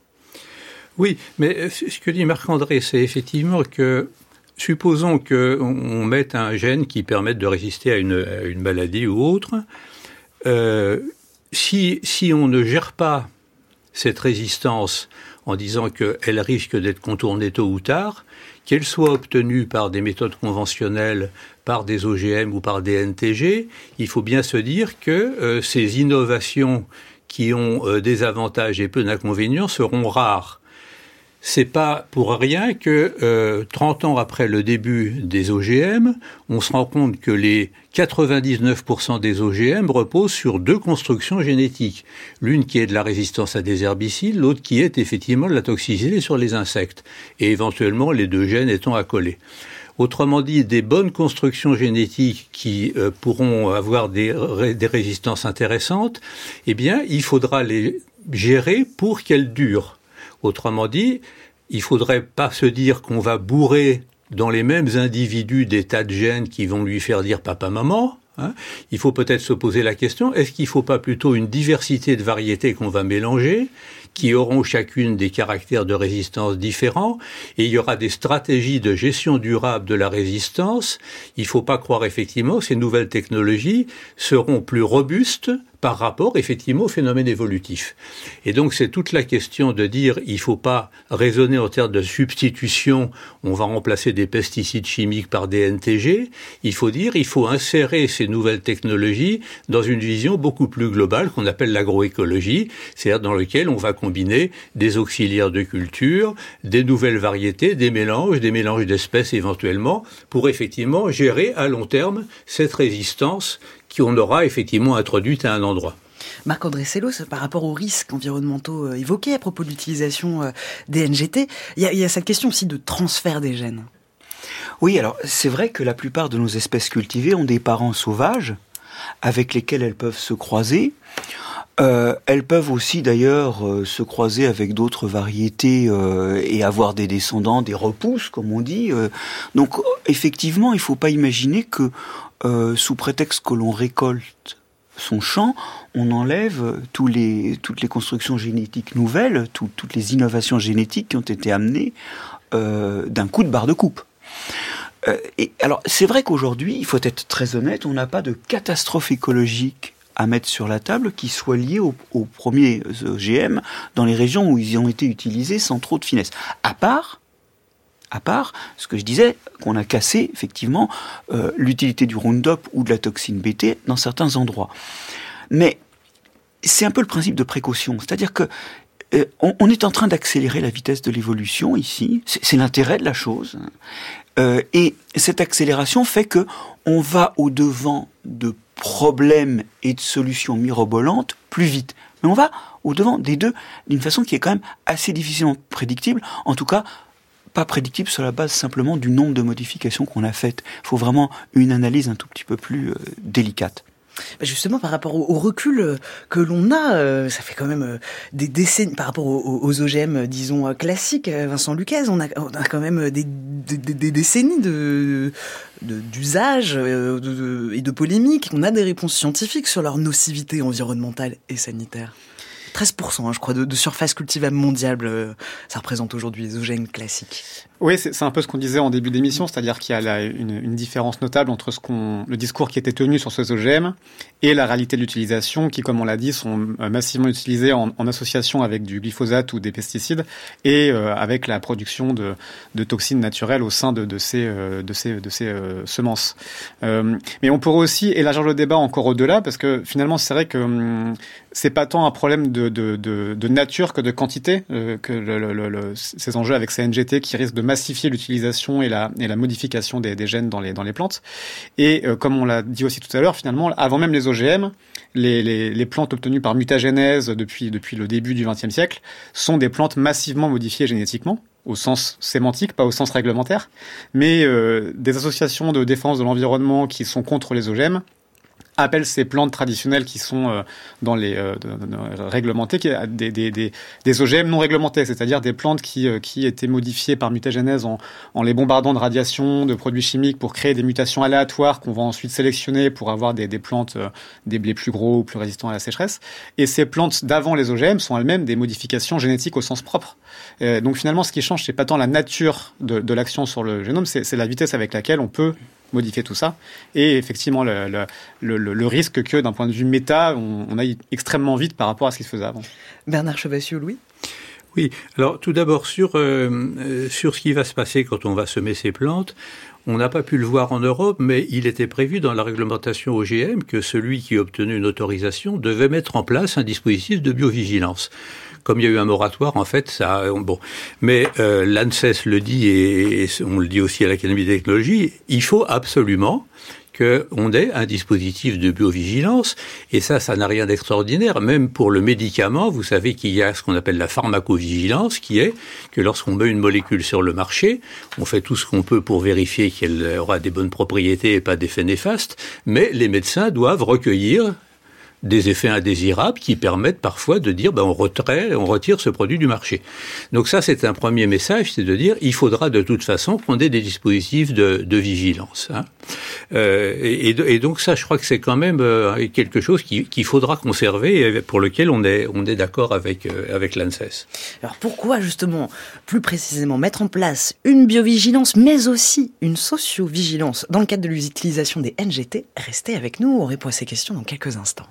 Oui, mais ce que dit Marc-André, c'est effectivement que, supposons qu'on mette un gène qui permette de résister à une, à une maladie ou autre, euh, si, si on ne gère pas cette résistance en disant qu'elle risque d'être contournée tôt ou tard, qu'elle soit obtenue par des méthodes conventionnelles, par des O G M ou par des N T G, il faut bien se dire que euh, ces innovations qui ont euh, des avantages et peu d'inconvénients seront rares. C'est pas pour rien que euh, trente ans après le début des O G M, on se rend compte que les quatre-vingt-dix-neuf pour cent des O G M reposent sur deux constructions génétiques. L'une qui est de la résistance à des herbicides, l'autre qui est effectivement de la toxicité sur les insectes. Et éventuellement les deux gènes étant accolés. Autrement dit, des bonnes constructions génétiques qui euh, pourront avoir des, ré, des résistances intéressantes, eh bien, il faudra les gérer pour qu'elles durent. Autrement dit, il ne faudrait pas se dire qu'on va bourrer dans les mêmes individus des tas de gènes qui vont lui faire dire papa-maman. Hein. Il faut peut-être se poser la question, est-ce qu'il ne faut pas plutôt une diversité de variétés qu'on va mélanger, qui auront chacune des caractères de résistance différents, et il y aura des stratégies de gestion durable de la résistance. Il ne faut pas croire effectivement que ces nouvelles technologies seront plus robustes par rapport effectivement au phénomène évolutif. Et donc c'est toute la question de dire il ne faut pas raisonner en termes de substitution, on va remplacer des pesticides chimiques par des N T G, il faut dire il faut insérer ces nouvelles technologies dans une vision beaucoup plus globale qu'on appelle l'agroécologie, c'est-à-dire dans laquelle on va combiner des auxiliaires de culture, des nouvelles variétés, des mélanges, des mélanges d'espèces éventuellement, pour effectivement gérer à long terme cette résistance qu'on aura effectivement introduite à un endroit. Marc-André Sellos, par rapport aux risques environnementaux évoqués à propos de l'utilisation des N G T, il y a, il y a cette question aussi de transfert des gènes. Oui, alors c'est vrai que la plupart de nos espèces cultivées ont des parents sauvages avec lesquels elles peuvent se croiser. Euh, elles peuvent aussi d'ailleurs euh, se croiser avec d'autres variétés euh, et avoir des descendants, des repousses comme on dit. Euh, donc effectivement, il ne faut pas imaginer que euh, sous prétexte que l'on récolte son champ, on enlève tous les, toutes les constructions génétiques nouvelles, tout, toutes les innovations génétiques qui ont été amenées euh, d'un coup de barre de coupe. Euh, et alors c'est vrai qu'aujourd'hui, il faut être très honnête, on n'a pas de catastrophe écologique à mettre sur la table qui soit liée aux, aux premiers O G M dans les régions où ils ont été utilisés sans trop de finesse. À part, à part ce que je disais, qu'on a cassé effectivement euh, l'utilité du Roundup ou de la toxine B T dans certains endroits. Mais c'est un peu le principe de précaution, c'est-à-dire que euh, on, on est en train d'accélérer la vitesse de l'évolution ici, c'est, c'est l'intérêt de la chose. Euh, et cette accélération fait que on va au-devant de problèmes et de solutions mirobolantes plus vite. Mais on va au-devant des deux d'une façon qui est quand même assez difficilement prédictible, en tout cas pas prédictible sur la base simplement du nombre de modifications qu'on a faites. Il faut vraiment une analyse un tout petit peu plus euh, délicate. Justement, par rapport au, au recul que l'on a, euh, ça fait quand même euh, des décennies, par rapport aux, aux O G M, disons, euh, classiques, Vincent Luquez, on a, on a quand même des, des, des décennies de, de, d'usage euh, de, de, et de polémiques. On a des réponses scientifiques sur leur nocivité environnementale et sanitaire. treize pour cent, hein, je crois, de, de surface cultivable mondiale, euh, ça représente aujourd'hui les O G M classiques. Oui, c'est, c'est un peu ce qu'on disait en début d'émission, c'est-à-dire qu'il y a là une, une différence notable entre ce qu'on, le discours qui était tenu sur ces O G M et la réalité de l'utilisation qui, comme on l'a dit, sont massivement utilisés en, en association avec du glyphosate ou des pesticides et euh, avec la production de, de toxines naturelles au sein de, de ces, euh, de ces, de ces euh, semences. Euh, mais on pourrait aussi élargir le débat encore au-delà parce que finalement, c'est vrai que hum, c'est pas tant un problème de, de, de, de nature que de quantité euh, que le, le, le, ces enjeux avec ces N G T qui risquent de massifier l'utilisation et la, et la modification des, des gènes dans les, dans les plantes. Et euh, comme on l'a dit aussi tout à l'heure, finalement, avant même les O G M, les, les, les plantes obtenues par mutagénèse depuis, depuis le début du vingtième siècle sont des plantes massivement modifiées génétiquement, au sens sémantique, pas au sens réglementaire, mais euh, des associations de défense de l'environnement qui sont contre les O G M appellent ces plantes traditionnelles qui sont euh, dans les euh, de, de, de, réglementées, qui, des, des, des, des O G M non réglementées, c'est-à-dire des plantes qui, euh, qui étaient modifiées par mutagénèse en, en les bombardant de radiation, de produits chimiques pour créer des mutations aléatoires qu'on va ensuite sélectionner pour avoir des, des plantes, euh, des blés plus gros ou plus résistants à la sécheresse. Et ces plantes d'avant les O G M sont elles-mêmes des modifications génétiques au sens propre. Euh, donc finalement, ce qui change, c'est pas tant la nature de, de l'action sur le génome, c'est, c'est la vitesse avec laquelle on peut modifier tout ça. Et effectivement, le, le, le, le risque que d'un point de vue méta, on, on aille extrêmement vite par rapport à ce qui se faisait avant. Bernard Chevassiot-Louis ? Oui, alors tout d'abord sur, euh, sur ce qui va se passer quand on va semer ces plantes, on n'a pas pu le voir en Europe, mais il était prévu dans la réglementation O G M que celui qui obtenait une autorisation devait mettre en place un dispositif de biovigilance. Comme il y a eu un moratoire, en fait, ça, bon. Mais euh, l'ANSES le dit et, et on le dit aussi à l'Académie des technologies, il faut absolument qu'on ait un dispositif de biovigilance, et ça, ça n'a rien d'extraordinaire. Même pour le médicament, vous savez qu'il y a ce qu'on appelle la pharmacovigilance, qui est que lorsqu'on met une molécule sur le marché, on fait tout ce qu'on peut pour vérifier qu'elle aura des bonnes propriétés et pas d'effets néfastes, mais les médecins doivent recueillir des effets indésirables qui permettent parfois de dire ben on retire, on retire ce produit du marché. Donc ça, c'est un premier message, c'est de dire il faudra de toute façon qu'on ait des dispositifs de, de vigilance. Hein. Euh, et, et donc ça, je crois que c'est quand même euh, quelque chose qui, qu'il faudra conserver et pour lequel on est, on est d'accord avec, euh, avec l'ANSES. Alors pourquoi justement, plus précisément, mettre en place une biovigilance mais aussi une socio-vigilance dans le cadre de l'utilisation des N G T ? Restez avec nous, on répond à ces questions dans quelques instants.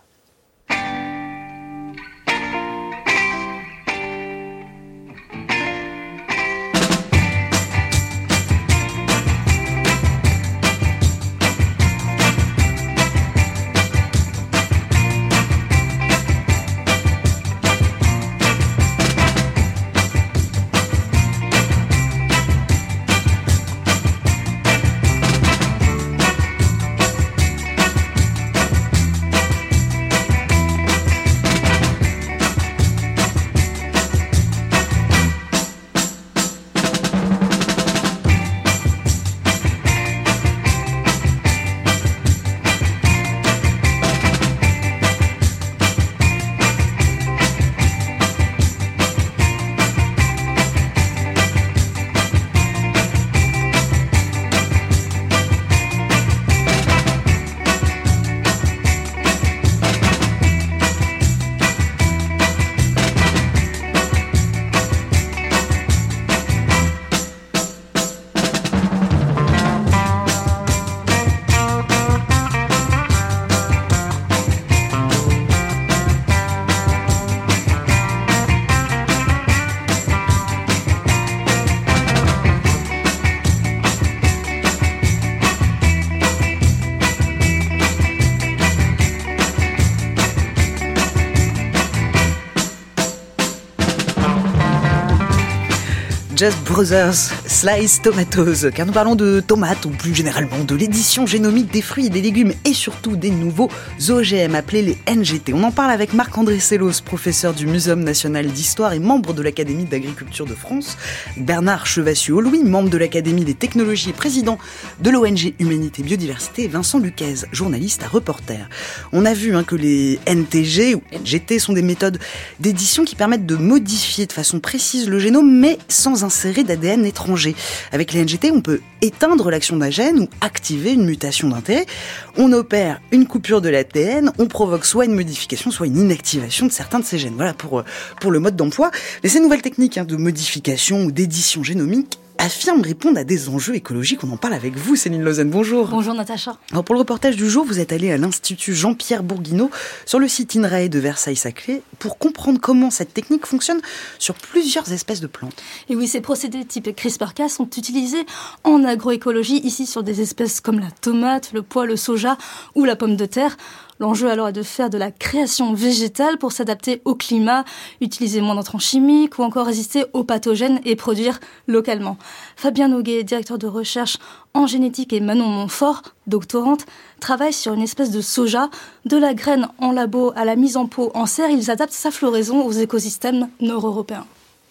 Just Brothers Slice Tomatoes, car nous parlons de tomates ou plus généralement de l'édition génomique des fruits et des légumes et surtout des nouveaux O G M appelés les N G T. On en parle avec Marc-André Sellos, professeur du Muséum national d'histoire et membre de l'Académie d'agriculture de France, Bernard Chevassiot-Louis, membre de l'Académie des technologies et président de l'O N G Humanité Biodiversité, et Vincent Luquez, journaliste à Reporter. On a vu hein, que les N T G ou N G T sont des méthodes d'édition qui permettent de modifier de façon précise le génome, mais sans insérer d'A D N étranger. Avec les N G T, on peut éteindre l'action d'un gène ou activer une mutation d'intérêt. On opère une coupure de l'A D N, on provoque soit une modification, soit une inactivation de certains de ces gènes. Voilà pour, pour le mode d'emploi. Mais ces nouvelles techniques hein, de modification ou d'édition génomique affirment répondre à des enjeux écologiques. On en parle avec vous, Céline Lausanne. Bonjour. Bonjour Natacha. Alors pour le reportage du jour, vous êtes allé à l'Institut Jean-Pierre Bourguineau sur le site INRAE de Versailles-Saclay pour comprendre comment cette technique fonctionne sur plusieurs espèces de plantes. Et oui, ces procédés type CRISPR-Cas sont utilisés en agroécologie, ici sur des espèces comme la tomate, le pois, le soja ou la pomme de terre. L'enjeu alors est de faire de la création végétale pour s'adapter au climat, utiliser moins d'entrants chimiques ou encore résister aux pathogènes et produire localement. Fabien Noguet, directeur de recherche en génétique, et Manon Montfort, doctorante, travaillent sur une espèce de soja. De la graine en labo à la mise en pot en serre, ils adaptent sa floraison aux écosystèmes nord-européens.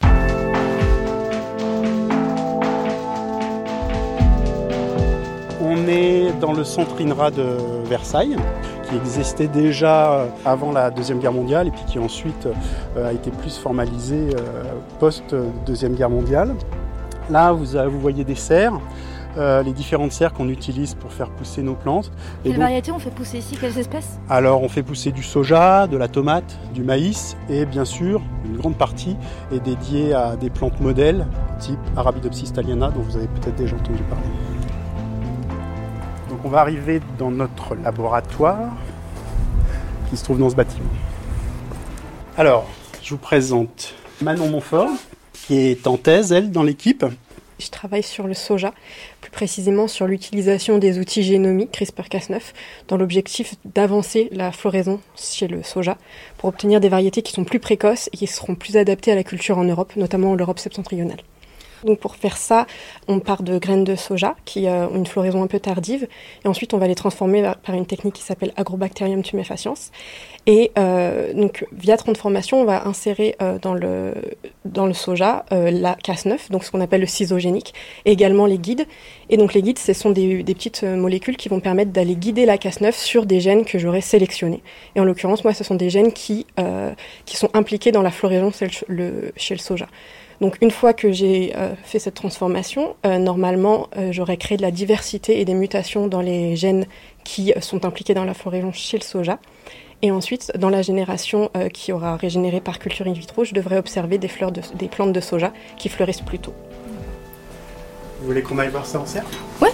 On est dans le centre INRA de Versailles, qui existait déjà avant la Deuxième Guerre mondiale et puis qui ensuite a été plus formalisé post-Deuxième Guerre mondiale. Là, vous, vous voyez des serres, euh, les différentes serres qu'on utilise pour faire pousser nos plantes. Et Quelles donc, variétés on fait pousser ici? Quelles espèces? Alors, on fait pousser du soja, de la tomate, du maïs et bien sûr, une grande partie est dédiée à des plantes modèles type Arabidopsis thaliana dont vous avez peut-être déjà entendu parler. On va arriver dans notre laboratoire qui se trouve dans ce bâtiment. Alors, je vous présente Manon Montfort, qui est en thèse, elle, dans l'équipe. Je travaille sur le soja, plus précisément sur l'utilisation des outils génomiques CRISPR Cas neuf dans l'objectif d'avancer la floraison chez le soja pour obtenir des variétés qui sont plus précoces et qui seront plus adaptées à la culture en Europe, notamment en Europe septentrionale. Donc pour faire ça, on part de graines de soja qui ont une floraison un peu tardive et ensuite on va les transformer par une technique qui s'appelle Agrobacterium tumefaciens. Et euh, donc via transformation, on va insérer euh, dans le dans le soja euh, la Cas neuf, donc ce qu'on appelle le cisogénique, et également les guides. Et donc les guides, ce sont des, des petites molécules qui vont permettre d'aller guider la Cas neuf sur des gènes que j'aurais sélectionnés. Et en l'occurrence, moi, ce sont des gènes qui euh, qui sont impliqués dans la floraison chez le, chez le soja. Donc une fois que j'ai euh, fait cette transformation, euh, normalement, euh, j'aurais créé de la diversité et des mutations dans les gènes qui euh, sont impliqués dans la floraison chez le soja. Et ensuite, dans la génération euh, qui aura régénéré par culture in vitro, je devrais observer des, fleurs de, des plantes de soja qui fleurissent plus tôt. Vous voulez qu'on aille voir ça en serre ? Ouais.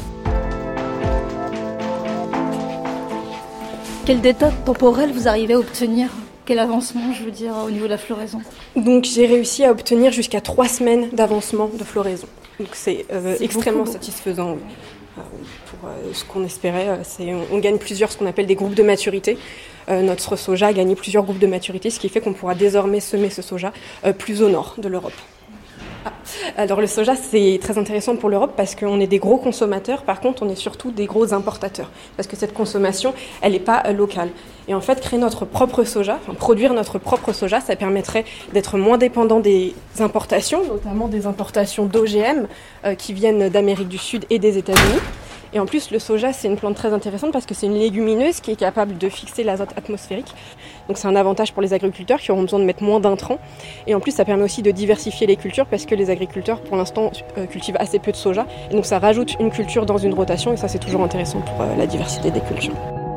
Quel détail temporel vous arrivez à obtenir ? Quel avancement, je veux dire, au niveau de la floraison ? Donc j'ai réussi à obtenir jusqu'à trois semaines d'avancement de floraison. Donc c'est, euh, c'est extrêmement beaucoup, satisfaisant. Oui. Euh, pour euh, ce qu'on espérait, euh, c'est, on, on gagne plusieurs, ce qu'on appelle des groupes de maturité. Euh, notre soja a gagné plusieurs groupes de maturité, ce qui fait qu'on pourra désormais semer ce soja euh, plus au nord de l'Europe. Ah. Alors le soja, c'est très intéressant pour l'Europe parce qu'on est des gros consommateurs, par contre on est surtout des gros importateurs, parce que cette consommation, elle n'est pas euh, locale. Et en fait, créer notre propre soja, enfin, produire notre propre soja, ça permettrait d'être moins dépendant des importations, notamment des importations d'O G M euh, qui viennent d'Amérique du Sud et des États-Unis. Et en plus, le soja, c'est une plante très intéressante parce que c'est une légumineuse qui est capable de fixer l'azote atmosphérique. Donc c'est un avantage pour les agriculteurs qui auront besoin de mettre moins d'intrants. Et en plus, ça permet aussi de diversifier les cultures parce que les agriculteurs, pour l'instant, euh, cultivent assez peu de soja. Et donc ça rajoute une culture dans une rotation et ça, c'est toujours intéressant pour euh, la diversité des cultures.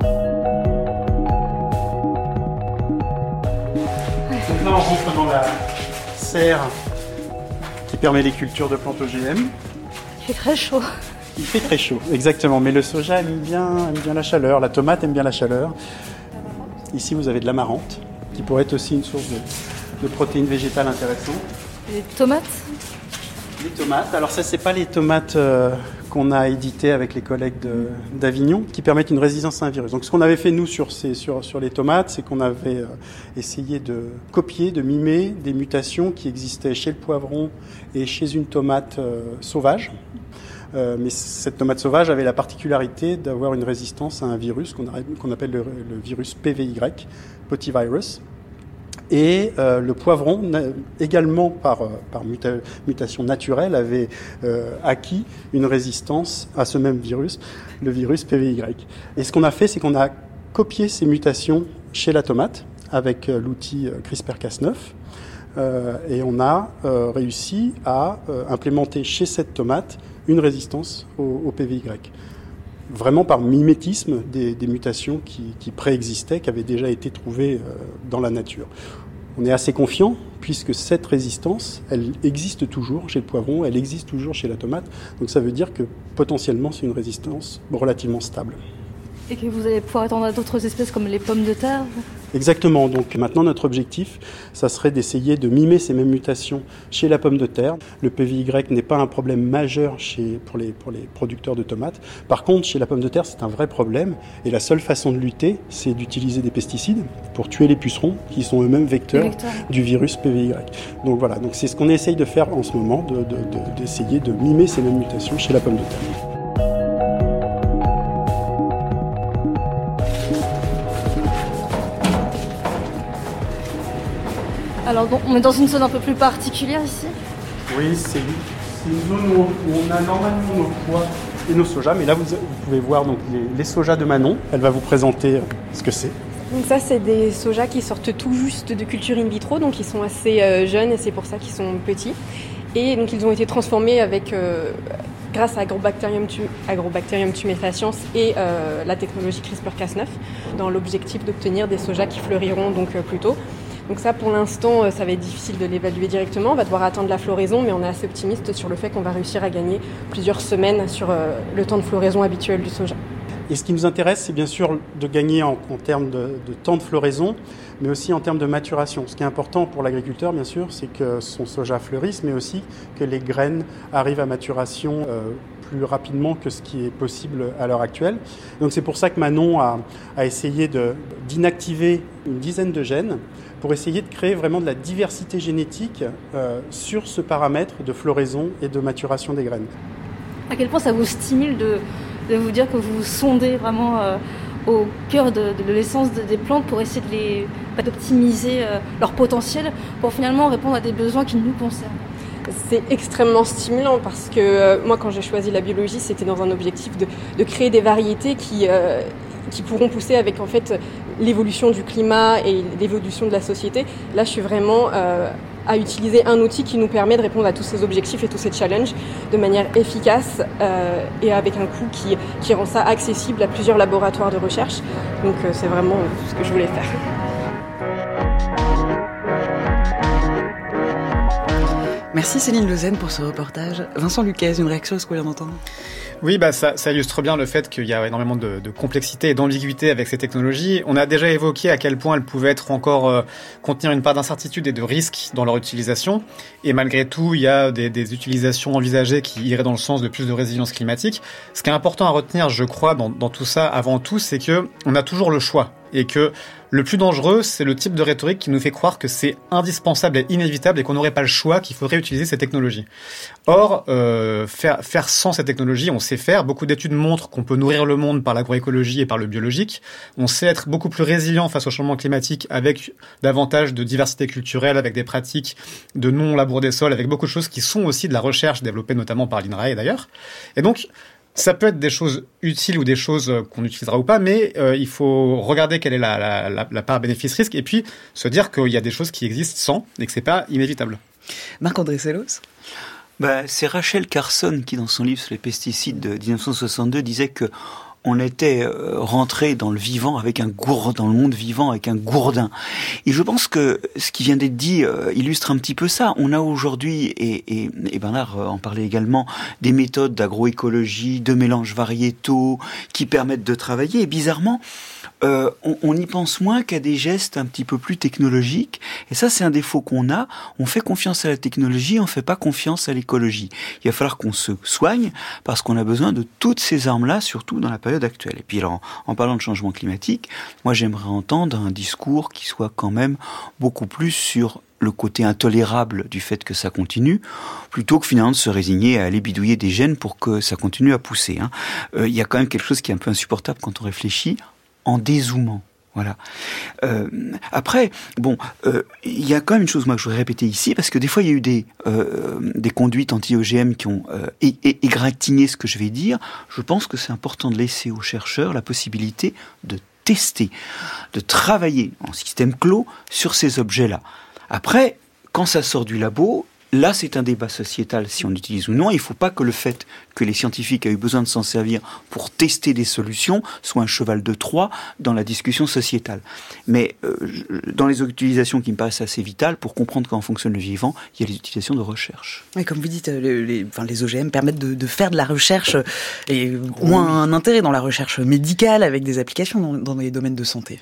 Donc là, on rentre dans la serre qui permet les cultures de plantes O G M. Il fait très chaud. Il fait très chaud, exactement. Mais le soja aime bien, aime bien la chaleur. La tomate aime bien la chaleur. Ici, vous avez de l'amarante, qui pourrait être aussi une source de, de protéines végétales intéressantes. Les tomates ? Les tomates. Alors ça, c'est pas les tomates euh, qu'on a éditées avec les collègues de, d'Avignon, qui permettent une résistance à un virus. Donc ce qu'on avait fait, nous, sur, ces, sur, sur les tomates, c'est qu'on avait euh, essayé de copier, de mimer des mutations qui existaient chez le poivron et chez une tomate euh, sauvage. Euh, mais cette tomate sauvage avait la particularité d'avoir une résistance à un virus qu'on, a, qu'on appelle le, le virus P V Y, Potivirus. Et euh, le poivron, également par, par muta, mutation naturelle, avait euh, acquis une résistance à ce même virus, le virus P V Y. Et ce qu'on a fait, c'est qu'on a copié ces mutations chez la tomate avec euh, l'outil CRISPR Cas neuf. Euh, et on a euh, réussi à euh, implémenter chez cette tomate une résistance au, au P V Y. Vraiment par mimétisme des, des mutations qui, qui préexistaient, qui avaient déjà été trouvées euh, dans la nature. On est assez confiant puisque cette résistance, elle existe toujours chez le poivron, elle existe toujours chez la tomate. Donc ça veut dire que potentiellement c'est une résistance relativement stable. Et que vous allez pouvoir attendre à d'autres espèces comme les pommes de terre ? Exactement. Donc maintenant, notre objectif, ça serait d'essayer de mimer ces mêmes mutations chez la pomme de terre. Le P V Y n'est pas un problème majeur chez, pour, les, pour les producteurs de tomates. Par contre, chez la pomme de terre, c'est un vrai problème. Et la seule façon de lutter, c'est d'utiliser des pesticides pour tuer les pucerons, qui sont eux-mêmes vecteurs du virus P V Y. Donc voilà, donc c'est ce qu'on essaye de faire en ce moment, de, de, de, d'essayer de mimer ces mêmes mutations chez la pomme de terre. Alors bon, on est dans une zone un peu plus particulière ici. Oui, c'est, c'est une zone où on a normalement nos pois et nos sojas, mais là vous, vous pouvez voir donc les, les sojas de Manon. Elle va vous présenter ce que c'est. Donc ça, c'est des sojas qui sortent tout juste de culture in vitro, donc ils sont assez euh, jeunes et c'est pour ça qu'ils sont petits. Et donc ils ont été transformés avec, euh, grâce à Agrobacterium, tu, Agrobacterium tumefaciens et euh, la technologie CRISPR Cas neuf, dans l'objectif d'obtenir des sojas qui fleuriront donc euh, plus tôt. Donc ça, pour l'instant, ça va être difficile de l'évaluer directement. On va devoir attendre la floraison, mais on est assez optimiste sur le fait qu'on va réussir à gagner plusieurs semaines sur euh, le temps de floraison habituel du soja. Et ce qui nous intéresse, c'est bien sûr de gagner en, en termes de, de temps de floraison, mais aussi en termes de maturation. Ce qui est important pour l'agriculteur, bien sûr, c'est que son soja fleurisse, mais aussi que les graines arrivent à maturation euh, plus rapidement que ce qui est possible à l'heure actuelle. Donc c'est pour ça que Manon a, a essayé de, d'inactiver une dizaine de gènes pour essayer de créer vraiment de la diversité génétique euh, sur ce paramètre de floraison et de maturation des graines. À quel point ça vous stimule de, de vous dire que vous sondez vraiment euh, au cœur de, de l'essence de, des plantes pour essayer de les, d'optimiser euh, leur potentiel pour finalement répondre à des besoins qui nous concernent? C'est extrêmement stimulant parce que euh, moi, quand j'ai choisi la biologie, c'était dans un objectif de, de créer des variétés qui, euh, qui pourront pousser avec en fait l'évolution du climat et l'évolution de la société. Là, je suis vraiment euh, à utiliser un outil qui nous permet de répondre à tous ces objectifs et tous ces challenges de manière efficace euh, et avec un coût qui, qui rend ça accessible à plusieurs laboratoires de recherche. Donc, euh, c'est vraiment ce que je voulais faire. Merci Céline Lezen pour ce reportage. Vincent Luquez, une réaction à ce qu'on vient d'entendre? Oui, bah ça, ça illustre bien le fait qu'il y a énormément de, de complexité et d'ambiguïté avec ces technologies. On a déjà évoqué à quel point elles pouvaient être encore euh, contenir une part d'incertitude et de risque dans leur utilisation. Et malgré tout, il y a des, des utilisations envisagées qui iraient dans le sens de plus de résilience climatique. Ce qui est important à retenir, je crois, dans, dans tout ça, avant tout, c'est que on a toujours le choix. Et que le plus dangereux, c'est le type de rhétorique qui nous fait croire que c'est indispensable et inévitable et qu'on n'aurait pas le choix, qu'il faudrait utiliser ces technologies. Or, euh, faire, faire sans ces technologies, on sait faire. Beaucoup d'études montrent qu'on peut nourrir le monde par l'agroécologie et par le biologique. On sait être beaucoup plus résilient face au changement climatique avec davantage de diversité culturelle, avec des pratiques de non-labour des sols, avec beaucoup de choses qui sont aussi de la recherche développée notamment par l'INRAE d'ailleurs. Et donc, ça peut être des choses utiles ou des choses qu'on utilisera ou pas, mais euh, il faut regarder quelle est la, la, la, la part bénéfice-risque et puis se dire qu'il y a des choses qui existent sans et que c'est pas inévitable. Marc-André Sellos. Bah, c'est Rachel Carson qui, dans son livre sur les pesticides de dix-neuf cent soixante-deux, disait que on était rentré dans le vivant avec un gourdin, dans le monde vivant avec un gourdin. Et je pense que ce qui vient d'être dit euh, illustre un petit peu ça. On a aujourd'hui, et, et, et Bernard en parlait également, des méthodes d'agroécologie, de mélanges variétaux qui permettent de travailler. Et bizarrement, euh, on, on y pense moins qu'à des gestes un petit peu plus technologiques. Et ça, c'est un défaut qu'on a. On fait confiance à la technologie, on fait pas confiance à l'écologie. Il va falloir qu'on se soigne parce qu'on a besoin de toutes ces armes-là, surtout dans la période actuelle. Et puis alors, en parlant de changement climatique, moi j'aimerais entendre un discours qui soit quand même beaucoup plus sur le côté intolérable du fait que ça continue, plutôt que finalement de se résigner à aller bidouiller des gènes pour que ça continue à pousser. Hein. Euh, il y a quand même quelque chose qui est un peu insupportable quand on réfléchit en dézoomant. Voilà. Euh, après, bon, euh, il y a quand même une chose moi que je voudrais répéter ici, parce que des fois il y a eu des euh, des conduites anti-O G M qui ont euh, é- é- égratigné ce que je vais dire. Je pense que c'est important de laisser aux chercheurs la possibilité de tester, de travailler en système clos sur ces objets-là. Après, quand ça sort du labo, là, c'est un débat sociétal, si on utilise ou non. Il ne faut pas que le fait que les scientifiques aient eu besoin de s'en servir pour tester des solutions soit un cheval de Troie dans la discussion sociétale. Mais euh, dans les utilisations qui me paraissent assez vitales, pour comprendre comment fonctionne le vivant, il y a les utilisations de recherche. Oui, comme vous dites, les, les, enfin, les O G M permettent de, de faire de la recherche et au moins oui. un intérêt dans la recherche médicale avec des applications dans, dans les domaines de santé.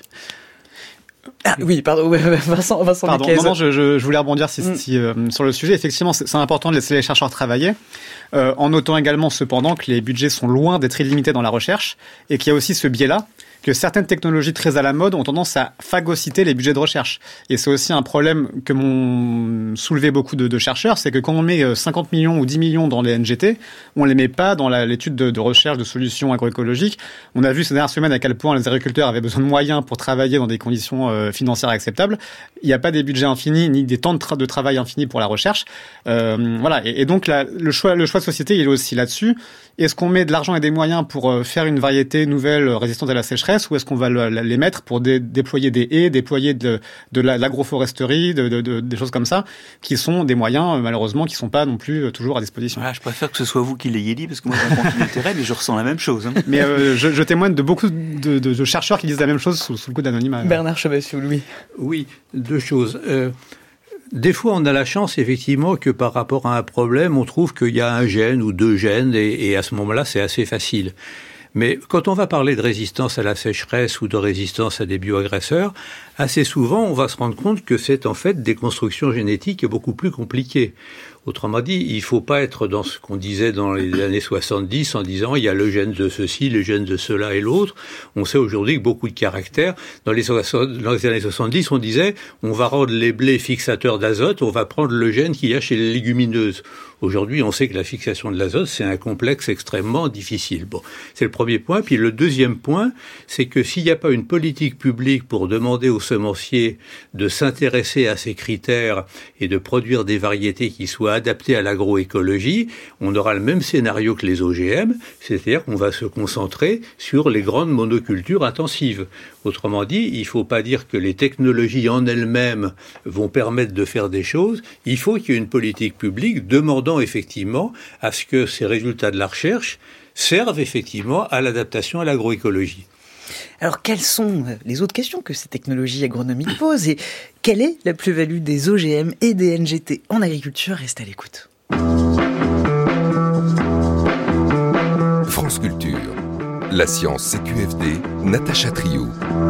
Ah oui, pardon, Vincent, Vincent pardon, non, non, je, je, je voulais rebondir si, mm. si, euh, sur le sujet. Effectivement, c'est, c'est important de laisser les chercheurs travailler, euh, en notant également cependant que les budgets sont loin d'être illimités dans la recherche et qu'il y a aussi ce biais-là, que certaines technologies très à la mode ont tendance à phagocyter les budgets de recherche. Et c'est aussi un problème que m'ont soulevé beaucoup de, de chercheurs, c'est que quand on met cinquante millions ou dix millions dans les N G T, on les met pas dans la, l'étude de, de recherche de solutions agroécologiques. On a vu ces dernières semaines à quel point les agriculteurs avaient besoin de moyens pour travailler dans des conditions euh, financières acceptables. Il n'y a pas des budgets infinis ni des temps de, tra- de travail infinis pour la recherche. Euh, voilà. Et, et donc la, le choix, le choix de société, il est aussi là-dessus. Est-ce qu'on met de l'argent et des moyens pour euh, faire une variété nouvelle euh, résistante à la sécheresse? sécheresse ou est-ce qu'on va le, les mettre pour dé, déployer des haies, déployer de, de la, l'agroforesterie, de, de, de, des choses comme ça, qui sont des moyens, malheureusement, qui ne sont pas non plus toujours à disposition. Voilà, je préfère que ce soit vous qui l'ayez dit, parce que moi, j'ai un conflit d'intérêt, mais je ressens la même chose. Hein. Mais euh, je, je témoigne de beaucoup de, de, de chercheurs qui disent la même chose sous, sous le coup d'anonymat. Bernard Chavassiou, Louis. Oui, deux choses. Euh, des fois, on a la chance, effectivement, que par rapport à un problème, on trouve qu'il y a un gène ou deux gènes, et, et à ce moment-là, c'est assez facile. Mais quand on va parler de résistance à la sécheresse ou de résistance à des bioagresseurs, assez souvent, on va se rendre compte que c'est en fait des constructions génétiques beaucoup plus compliquées. Autrement dit, il ne faut pas être dans ce qu'on disait dans les années soixante-dix en disant il y a le gène de ceci, le gène de cela et l'autre. On sait aujourd'hui que beaucoup de caractères, dans les, dans les années soixante-dix, on disait on va rendre les blés fixateurs d'azote, on va prendre le gène qu'il y a chez les légumineuses. Aujourd'hui, on sait que la fixation de l'azote, c'est un complexe extrêmement difficile. Bon, c'est le premier point. Puis le deuxième point, c'est que s'il n'y a pas une politique publique pour demander aux semenciers de s'intéresser à ces critères et de produire des variétés qui soient adaptées à l'agroécologie, on aura le même scénario que les O G M, c'est-à-dire qu'on va se concentrer sur les grandes monocultures intensives. Autrement dit, il ne faut pas dire que les technologies en elles-mêmes vont permettre de faire des choses. Il faut qu'il y ait une politique publique demandant effectivement à ce que ces résultats de la recherche servent effectivement à l'adaptation à l'agroécologie. Alors, quelles sont les autres questions que ces technologies agronomiques posent et quelle est la plus-value des O G M et des N G T en agriculture? Restez à l'écoute. France Culture. La science C Q F D, Natacha Trio.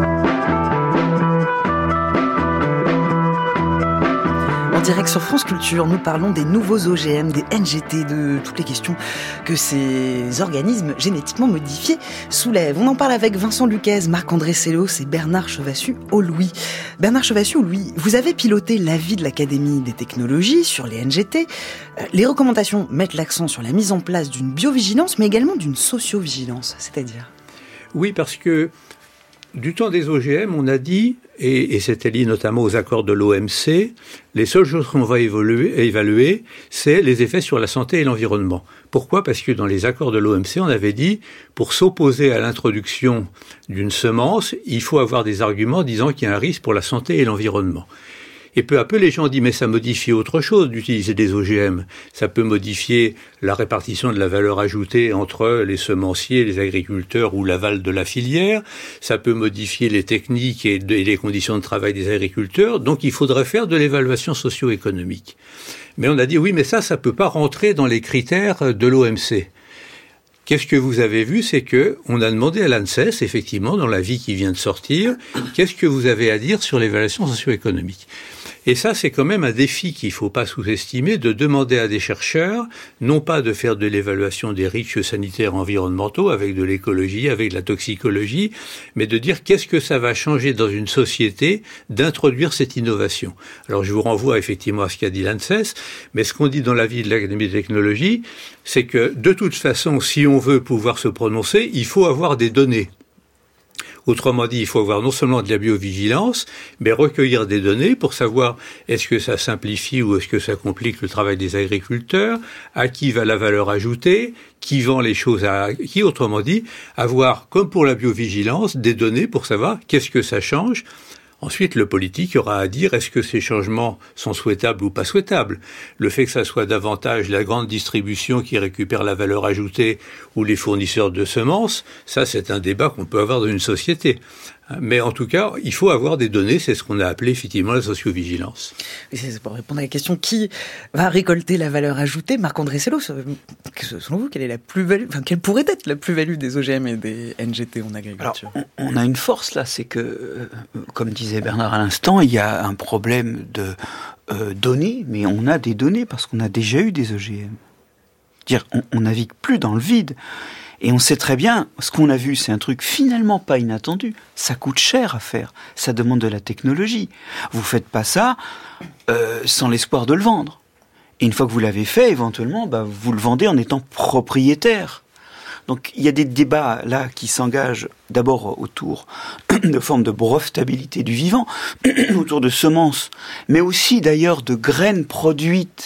En direct sur France Culture, nous parlons des nouveaux O G M, des N G T, de toutes les questions que ces organismes génétiquement modifiés soulèvent. On en parle avec Vincent Luquez, Marc-André Sellos et Bernard Chavassiou au Louis. Bernard Chavassiou au Louis, vous avez piloté l'avis de l'Académie des technologies sur les N G T. Les recommandations mettent l'accent sur la mise en place d'une biovigilance, mais également d'une socio-vigilance, c'est-à-dire ? Oui, parce que du temps des O G M, on a dit, et, et c'était lié notamment aux accords de l'O M C, les seules choses qu'on va évoluer, évaluer, c'est les effets sur la santé et l'environnement. Pourquoi ? Parce que dans les accords de l'O M C, on avait dit, pour s'opposer à l'introduction d'une semence, il faut avoir des arguments disant qu'il y a un risque pour la santé et l'environnement. Et peu à peu, les gens disent, mais ça modifie autre chose d'utiliser des O G M. Ça peut modifier la répartition de la valeur ajoutée entre les semenciers, les agriculteurs ou l'aval de la filière. Ça peut modifier les techniques et, de, et les conditions de travail des agriculteurs. Donc, il faudrait faire de l'évaluation socio-économique. Mais on a dit, oui, mais ça, ça peut pas rentrer dans les critères de l'O M C. Qu'est-ce que vous avez vu? C'est que on a demandé à l'ANSES, effectivement, dans l'avis qui vient de sortir, qu'est-ce que vous avez à dire sur l'évaluation socio-économique? Et ça, c'est quand même un défi qu'il ne faut pas sous-estimer, de demander à des chercheurs, non pas de faire de l'évaluation des risques sanitaires environnementaux avec de l'écologie, avec de la toxicologie, mais de dire qu'est-ce que ça va changer dans une société d'introduire cette innovation. Alors, je vous renvoie effectivement à ce qu'a dit l'ANSES, mais ce qu'on dit dans l'avis de l'Académie des technologies, c'est que de toute façon, si on veut pouvoir se prononcer, il faut avoir des données. Autrement dit, il faut avoir non seulement de la biovigilance, mais recueillir des données pour savoir est-ce que ça simplifie ou est-ce que ça complique le travail des agriculteurs, à qui va la valeur ajoutée, qui vend les choses à qui, autrement dit, avoir, comme pour la biovigilance, des données pour savoir qu'est-ce que ça change. Ensuite, le politique aura à dire est-ce que ces changements sont souhaitables ou pas souhaitables. Le fait que ça soit davantage la grande distribution qui récupère la valeur ajoutée ou les fournisseurs de semences, ça c'est un débat qu'on peut avoir dans une société. Mais en tout cas, il faut avoir des données, c'est ce qu'on a appelé effectivement la socio-vigilance. Et c'est pour répondre à la question qui va récolter la valeur ajoutée. Marc-André Sellos, selon vous, quelle est la plus-value, enfin, quelle pourrait être la plus-value des O G M et des N G T en agriculture? Alors, on a une force là, c'est que, comme disait Bernard à l'instant, il y a un problème de euh, données, mais on a des données parce qu'on a déjà eu des O G M. Dire, on, on navigue plus dans le vide. Et on sait très bien, ce qu'on a vu, c'est un truc finalement pas inattendu. Ça coûte cher à faire. Ça demande de la technologie. Vous faites pas ça euh, sans l'espoir de le vendre. Et une fois que vous l'avez fait, éventuellement, bah, vous le vendez en étant propriétaire. Donc il y a des débats là qui s'engagent d'abord autour de formes de brevetabilité du vivant, autour de semences, mais aussi d'ailleurs de graines produites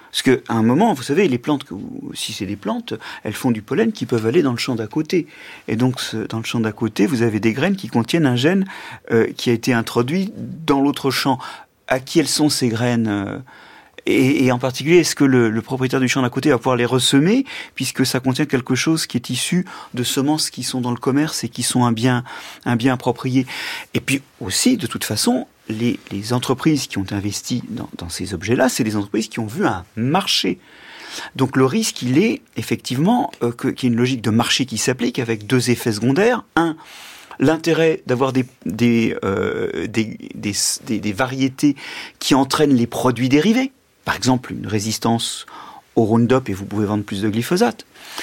Parce qu'à un moment, vous savez, les plantes, si c'est des plantes, elles font du pollen qui peuvent aller dans le champ d'à côté. Et donc, dans le champ d'à côté, vous avez des graines qui contiennent un gène euh, qui a été introduit dans l'autre champ. À qui elles sont ces graines euh, et, et en particulier, est-ce que le, le propriétaire du champ d'à côté va pouvoir les ressemer, puisque ça contient quelque chose qui est issu de semences qui sont dans le commerce et qui sont un bien, un bien approprié. Et puis aussi, de toute façon, Les, les entreprises qui ont investi dans, dans ces objets-là, c'est des entreprises qui ont vu un marché. Donc le risque, il est effectivement euh, que, qu'il y ait une logique de marché qui s'applique avec deux effets secondaires. Un, l'intérêt d'avoir des, des, euh, des, des, des, des variétés qui entraînent les produits dérivés. Par exemple, une résistance au Roundup et vous pouvez vendre plus de glyphosate.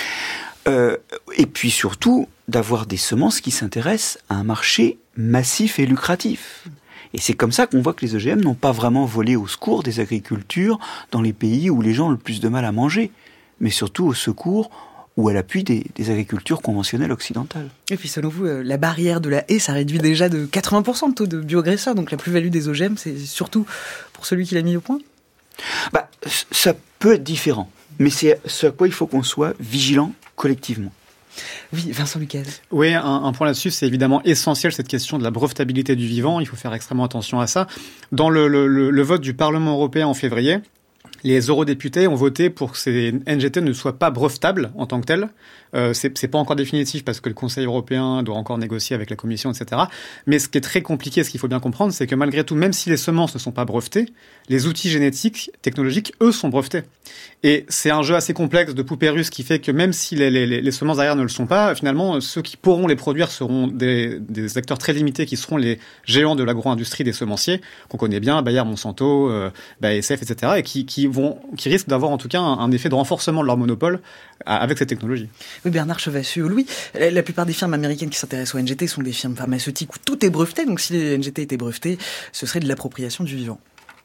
Euh, et puis surtout, d'avoir des semences qui s'intéressent à un marché massif et lucratif. Et c'est comme ça qu'on voit que les O G M n'ont pas vraiment volé au secours des agricultures dans les pays où les gens ont le plus de mal à manger, mais surtout au secours ou à l'appui des, des agricultures conventionnelles occidentales. Et puis selon vous, la barrière de la haie, ça réduit déjà de quatre-vingts pour cent le taux de bioagresseurs, donc la plus-value des O G M, c'est surtout pour celui qui l'a mis au point ? Bah, ça peut être différent, mais c'est ce à quoi il faut qu'on soit vigilant collectivement. Oui, Vincent Lucas. Oui, un, un point là-dessus, c'est évidemment essentiel, cette question de la brevetabilité du vivant. Il faut faire extrêmement attention à ça. Dans le, le, le vote du Parlement européen en février, les eurodéputés ont voté pour que ces N G T ne soient pas brevetables en tant que tels. Euh, c'est, c'est pas encore définitif parce que le Conseil européen doit encore négocier avec la Commission, et cetera. Mais ce qui est très compliqué, ce qu'il faut bien comprendre, c'est que malgré tout, même si les semences ne sont pas brevetées, les outils génétiques, technologiques, eux, sont brevetés. Et c'est un jeu assez complexe de poupée russe qui fait que même si les, les, les semences derrière ne le sont pas, finalement, ceux qui pourront les produire seront des, des acteurs très limités qui seront les géants de l'agro-industrie des semenciers, qu'on connaît bien, Bayer, Monsanto, euh, B A S F, et cetera, et qui, qui, vont, qui risquent d'avoir en tout cas un, un effet de renforcement de leur monopole avec cette technologie. Oui, Bernard Chevassus-Louis, la, la plupart des firmes américaines qui s'intéressent aux N G T sont des firmes pharmaceutiques où tout est breveté, donc si les N G T étaient brevetés, ce serait de l'appropriation du vivant.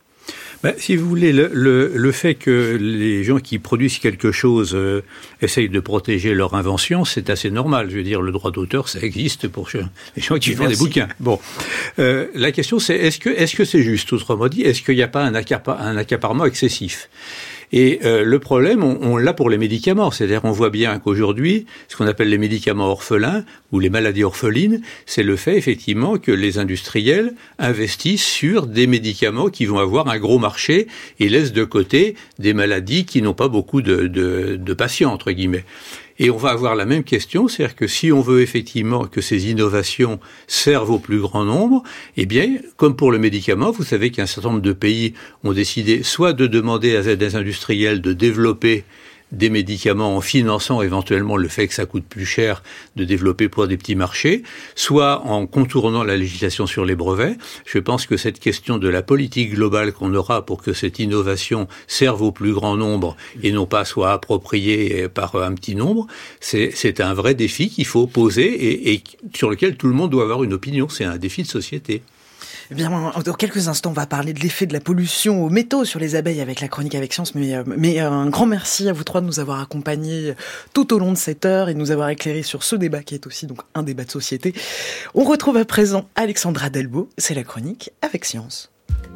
Ben, si vous voulez, le, le, le fait que les gens qui produisent quelque chose euh, essayent de protéger leur invention, c'est assez normal. Je veux dire, le droit d'auteur, ça existe pour les gens qui font des bouquins. Bon, euh, la question c'est est-ce que est-ce que c'est juste? Autrement dit, est-ce qu'il n'y a pas un, accapa- un accaparement excessif? Et euh, le problème, on, on l'a pour les médicaments. C'est-à-dire, on voit bien qu'aujourd'hui, ce qu'on appelle les médicaments orphelins ou les maladies orphelines, c'est le fait, effectivement, que les industriels investissent sur des médicaments qui vont avoir un gros marché et laissent de côté des maladies qui n'ont pas beaucoup de, de, de patients, entre guillemets. Et on va avoir la même question, c'est-à-dire que si on veut effectivement que ces innovations servent au plus grand nombre, eh bien, comme pour le médicament, vous savez qu'un certain nombre de pays ont décidé soit de demander à des industriels de développer des médicaments en finançant éventuellement le fait que ça coûte plus cher de développer pour des petits marchés, soit en contournant la législation sur les brevets. Je pense que cette question de la politique globale qu'on aura pour que cette innovation serve au plus grand nombre et non pas soit appropriée par un petit nombre, c'est, c'est un vrai défi qu'il faut poser et, et sur lequel tout le monde doit avoir une opinion. C'est un défi de société. Eh bien, dans quelques instants, on va parler de l'effet de la pollution aux métaux sur les abeilles avec la chronique Avec Science. Mais, mais un grand merci à vous trois de nous avoir accompagnés tout au long de cette heure et de nous avoir éclairés sur ce débat qui est aussi donc un débat de société. On retrouve à présent Alexandra Delbo. C'est la chronique Avec Science.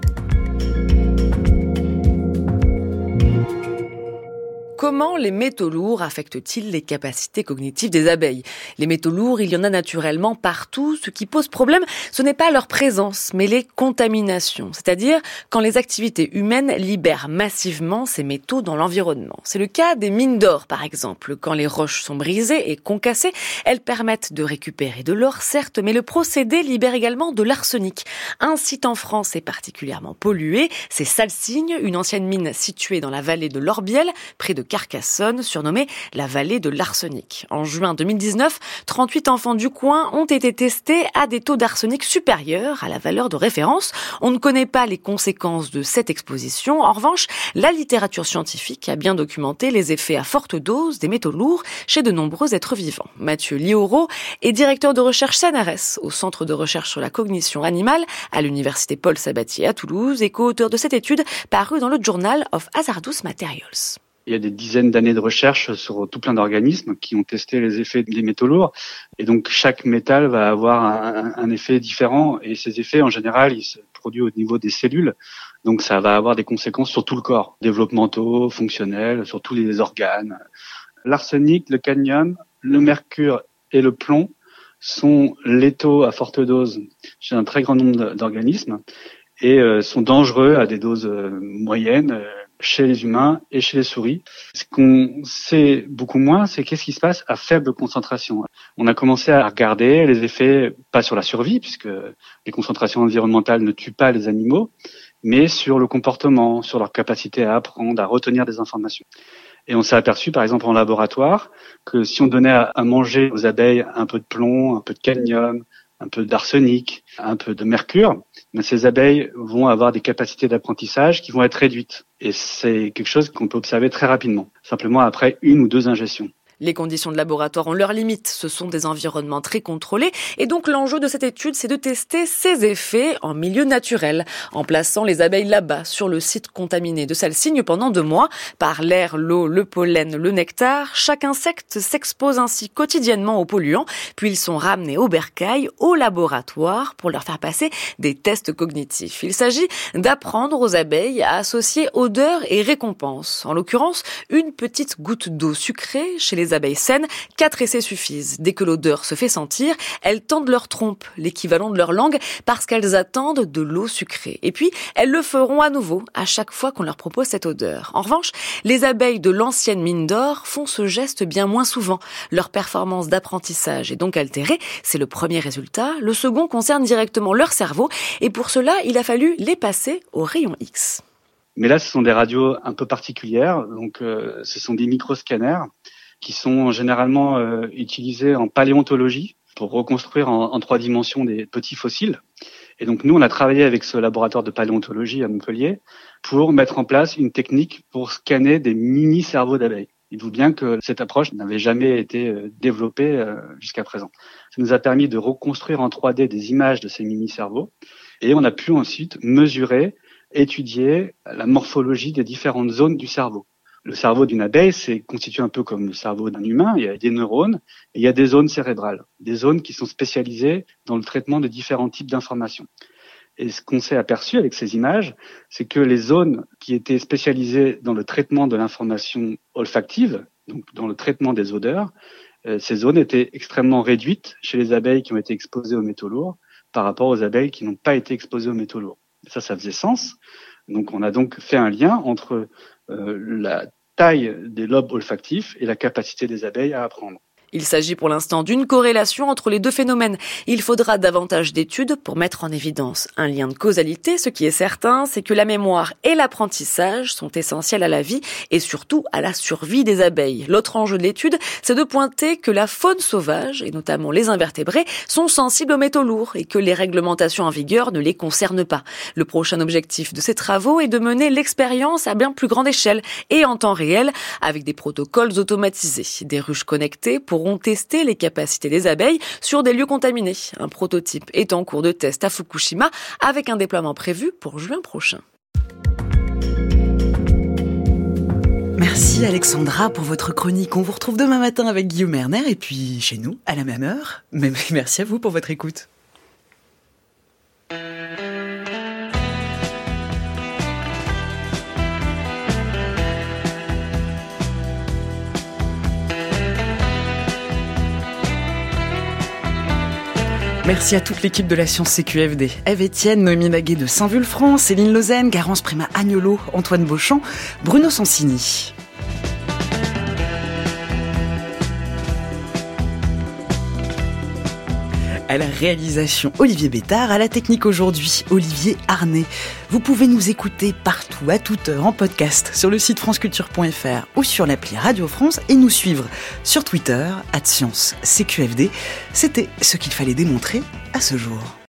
Comment les métaux lourds affectent-ils les capacités cognitives des abeilles ? Les métaux lourds, il y en a naturellement partout. Ce qui pose problème, ce n'est pas leur présence, mais les contaminations. C'est-à-dire quand les activités humaines libèrent massivement ces métaux dans l'environnement. C'est le cas des mines d'or, par exemple. Quand les roches sont brisées et concassées, elles permettent de récupérer de l'or, certes, mais le procédé libère également de l'arsenic. Un site en France est particulièrement pollué. C'est Salsigne, une ancienne mine située dans la vallée de l'Orbiel, près de Carcassonne, surnommée la vallée de l'arsenic. En juin deux mille dix-neuf, trente-huit enfants du coin ont été testés à des taux d'arsenic supérieurs à la valeur de référence. On ne connaît pas les conséquences de cette exposition. En revanche, la littérature scientifique a bien documenté les effets à forte dose des métaux lourds chez de nombreux êtres vivants. Mathieu Liauro est directeur de recherche C N R S au Centre de recherche sur la cognition animale à l'Université Paul Sabatier à Toulouse et co-auteur de cette étude parue dans le Journal of Hazardous Materials. Il y a des dizaines d'années de recherche sur tout plein d'organismes qui ont testé les effets des métaux lourds. Et donc, chaque métal va avoir un, un effet différent. Et ces effets, en général, ils se produisent au niveau des cellules. Donc, ça va avoir des conséquences sur tout le corps, développementaux, fonctionnels, sur tous les organes. L'arsenic, le cadmium, le mercure et le plomb sont létaux à forte dose chez un très grand nombre d'organismes et euh, sont dangereux à des doses euh, moyennes euh, chez les humains et chez les souris. Ce qu'on sait beaucoup moins, c'est qu'est-ce qui se passe à faible concentration. On a commencé à regarder les effets, pas sur la survie, puisque les concentrations environnementales ne tuent pas les animaux, mais sur le comportement, sur leur capacité à apprendre, à retenir des informations. Et on s'est aperçu, par exemple, en laboratoire, que si on donnait à, à manger aux abeilles un peu de plomb, un peu de cadmium, un peu d'arsenic, un peu de mercure, mais ces abeilles vont avoir des capacités d'apprentissage qui vont être réduites. Et c'est quelque chose qu'on peut observer très rapidement, simplement après une ou deux ingestions. Les conditions de laboratoire ont leurs limites. Ce sont des environnements très contrôlés. Et donc, l'enjeu de cette étude, c'est de tester ces effets en milieu naturel, en plaçant les abeilles là-bas, sur le site contaminé de Salsigne pendant deux mois. Par l'air, l'eau, le pollen, le nectar, chaque insecte s'expose ainsi quotidiennement aux polluants. Puis ils sont ramenés au bercail, au laboratoire, pour leur faire passer des tests cognitifs. Il s'agit d'apprendre aux abeilles à associer odeur et récompense. En l'occurrence, une petite goutte d'eau sucrée chez les abeilles saines, quatre essais suffisent. Dès que l'odeur se fait sentir, elles tendent leur trompe, l'équivalent de leur langue, parce qu'elles attendent de l'eau sucrée. Et puis, elles le feront à nouveau, à chaque fois qu'on leur propose cette odeur. En revanche, les abeilles de l'ancienne mine d'or font ce geste bien moins souvent. Leur performance d'apprentissage est donc altérée. C'est le premier résultat. Le second concerne directement leur cerveau. Et pour cela, il a fallu les passer au rayon X. Mais là, ce sont des radios un peu particulières. Donc, euh, ce sont des microscanners qui sont généralement euh, utilisés en paléontologie pour reconstruire en, en trois dimensions des petits fossiles. Et donc nous, on a travaillé avec ce laboratoire de paléontologie à Montpellier pour mettre en place une technique pour scanner des mini-cerveaux d'abeilles. Dites-vous bien que cette approche n'avait jamais été euh, développée euh, jusqu'à présent. Ça nous a permis de reconstruire en trois D des images de ces mini-cerveaux et on a pu ensuite mesurer, étudier la morphologie des différentes zones du cerveau. Le cerveau d'une abeille, c'est constitué un peu comme le cerveau d'un humain. Il y a des neurones et il y a des zones cérébrales, des zones qui sont spécialisées dans le traitement de différents types d'informations. Et ce qu'on s'est aperçu avec ces images, c'est que les zones qui étaient spécialisées dans le traitement de l'information olfactive, donc dans le traitement des odeurs, euh, ces zones étaient extrêmement réduites chez les abeilles qui ont été exposées aux métaux lourds par rapport aux abeilles qui n'ont pas été exposées aux métaux lourds. Et ça, ça faisait sens. Donc on a donc fait un lien entre euh, la taille des lobes olfactifs et la capacité des abeilles à apprendre. Il s'agit pour l'instant d'une corrélation entre les deux phénomènes. Il faudra davantage d'études pour mettre en évidence un lien de causalité. Ce qui est certain, c'est que la mémoire et l'apprentissage sont essentiels à la vie et surtout à la survie des abeilles. L'autre enjeu de l'étude, c'est de pointer que la faune sauvage, et notamment les invertébrés, sont sensibles aux métaux lourds et que les réglementations en vigueur ne les concernent pas. Le prochain objectif de ces travaux est de mener l'expérience à bien plus grande échelle et en temps réel avec des protocoles automatisés. Des ruches connectées pour tester les capacités des abeilles sur des lieux contaminés. Un prototype est en cours de test à Fukushima avec un déploiement prévu pour juin prochain. Merci Alexandra pour votre chronique. On vous retrouve demain matin avec Guillaume Erner et puis chez nous à la même heure. Merci à vous pour votre écoute. Merci à toute l'équipe de la Science C Q F D. Ève Etienne, Noémie Baguet de Saint-Vulfranc, Céline Lausanne, Garance Prima Agnolo, Antoine Beauchamp, Bruno Sansini. À la réalisation, Olivier Bétard. À la technique aujourd'hui, Olivier Arnay. Vous pouvez nous écouter partout, à toute heure, en podcast, sur le site franceculture point f r ou sur l'appli Radio France et nous suivre sur Twitter, arobase science C Q F D. C'était ce qu'il fallait démontrer à ce jour.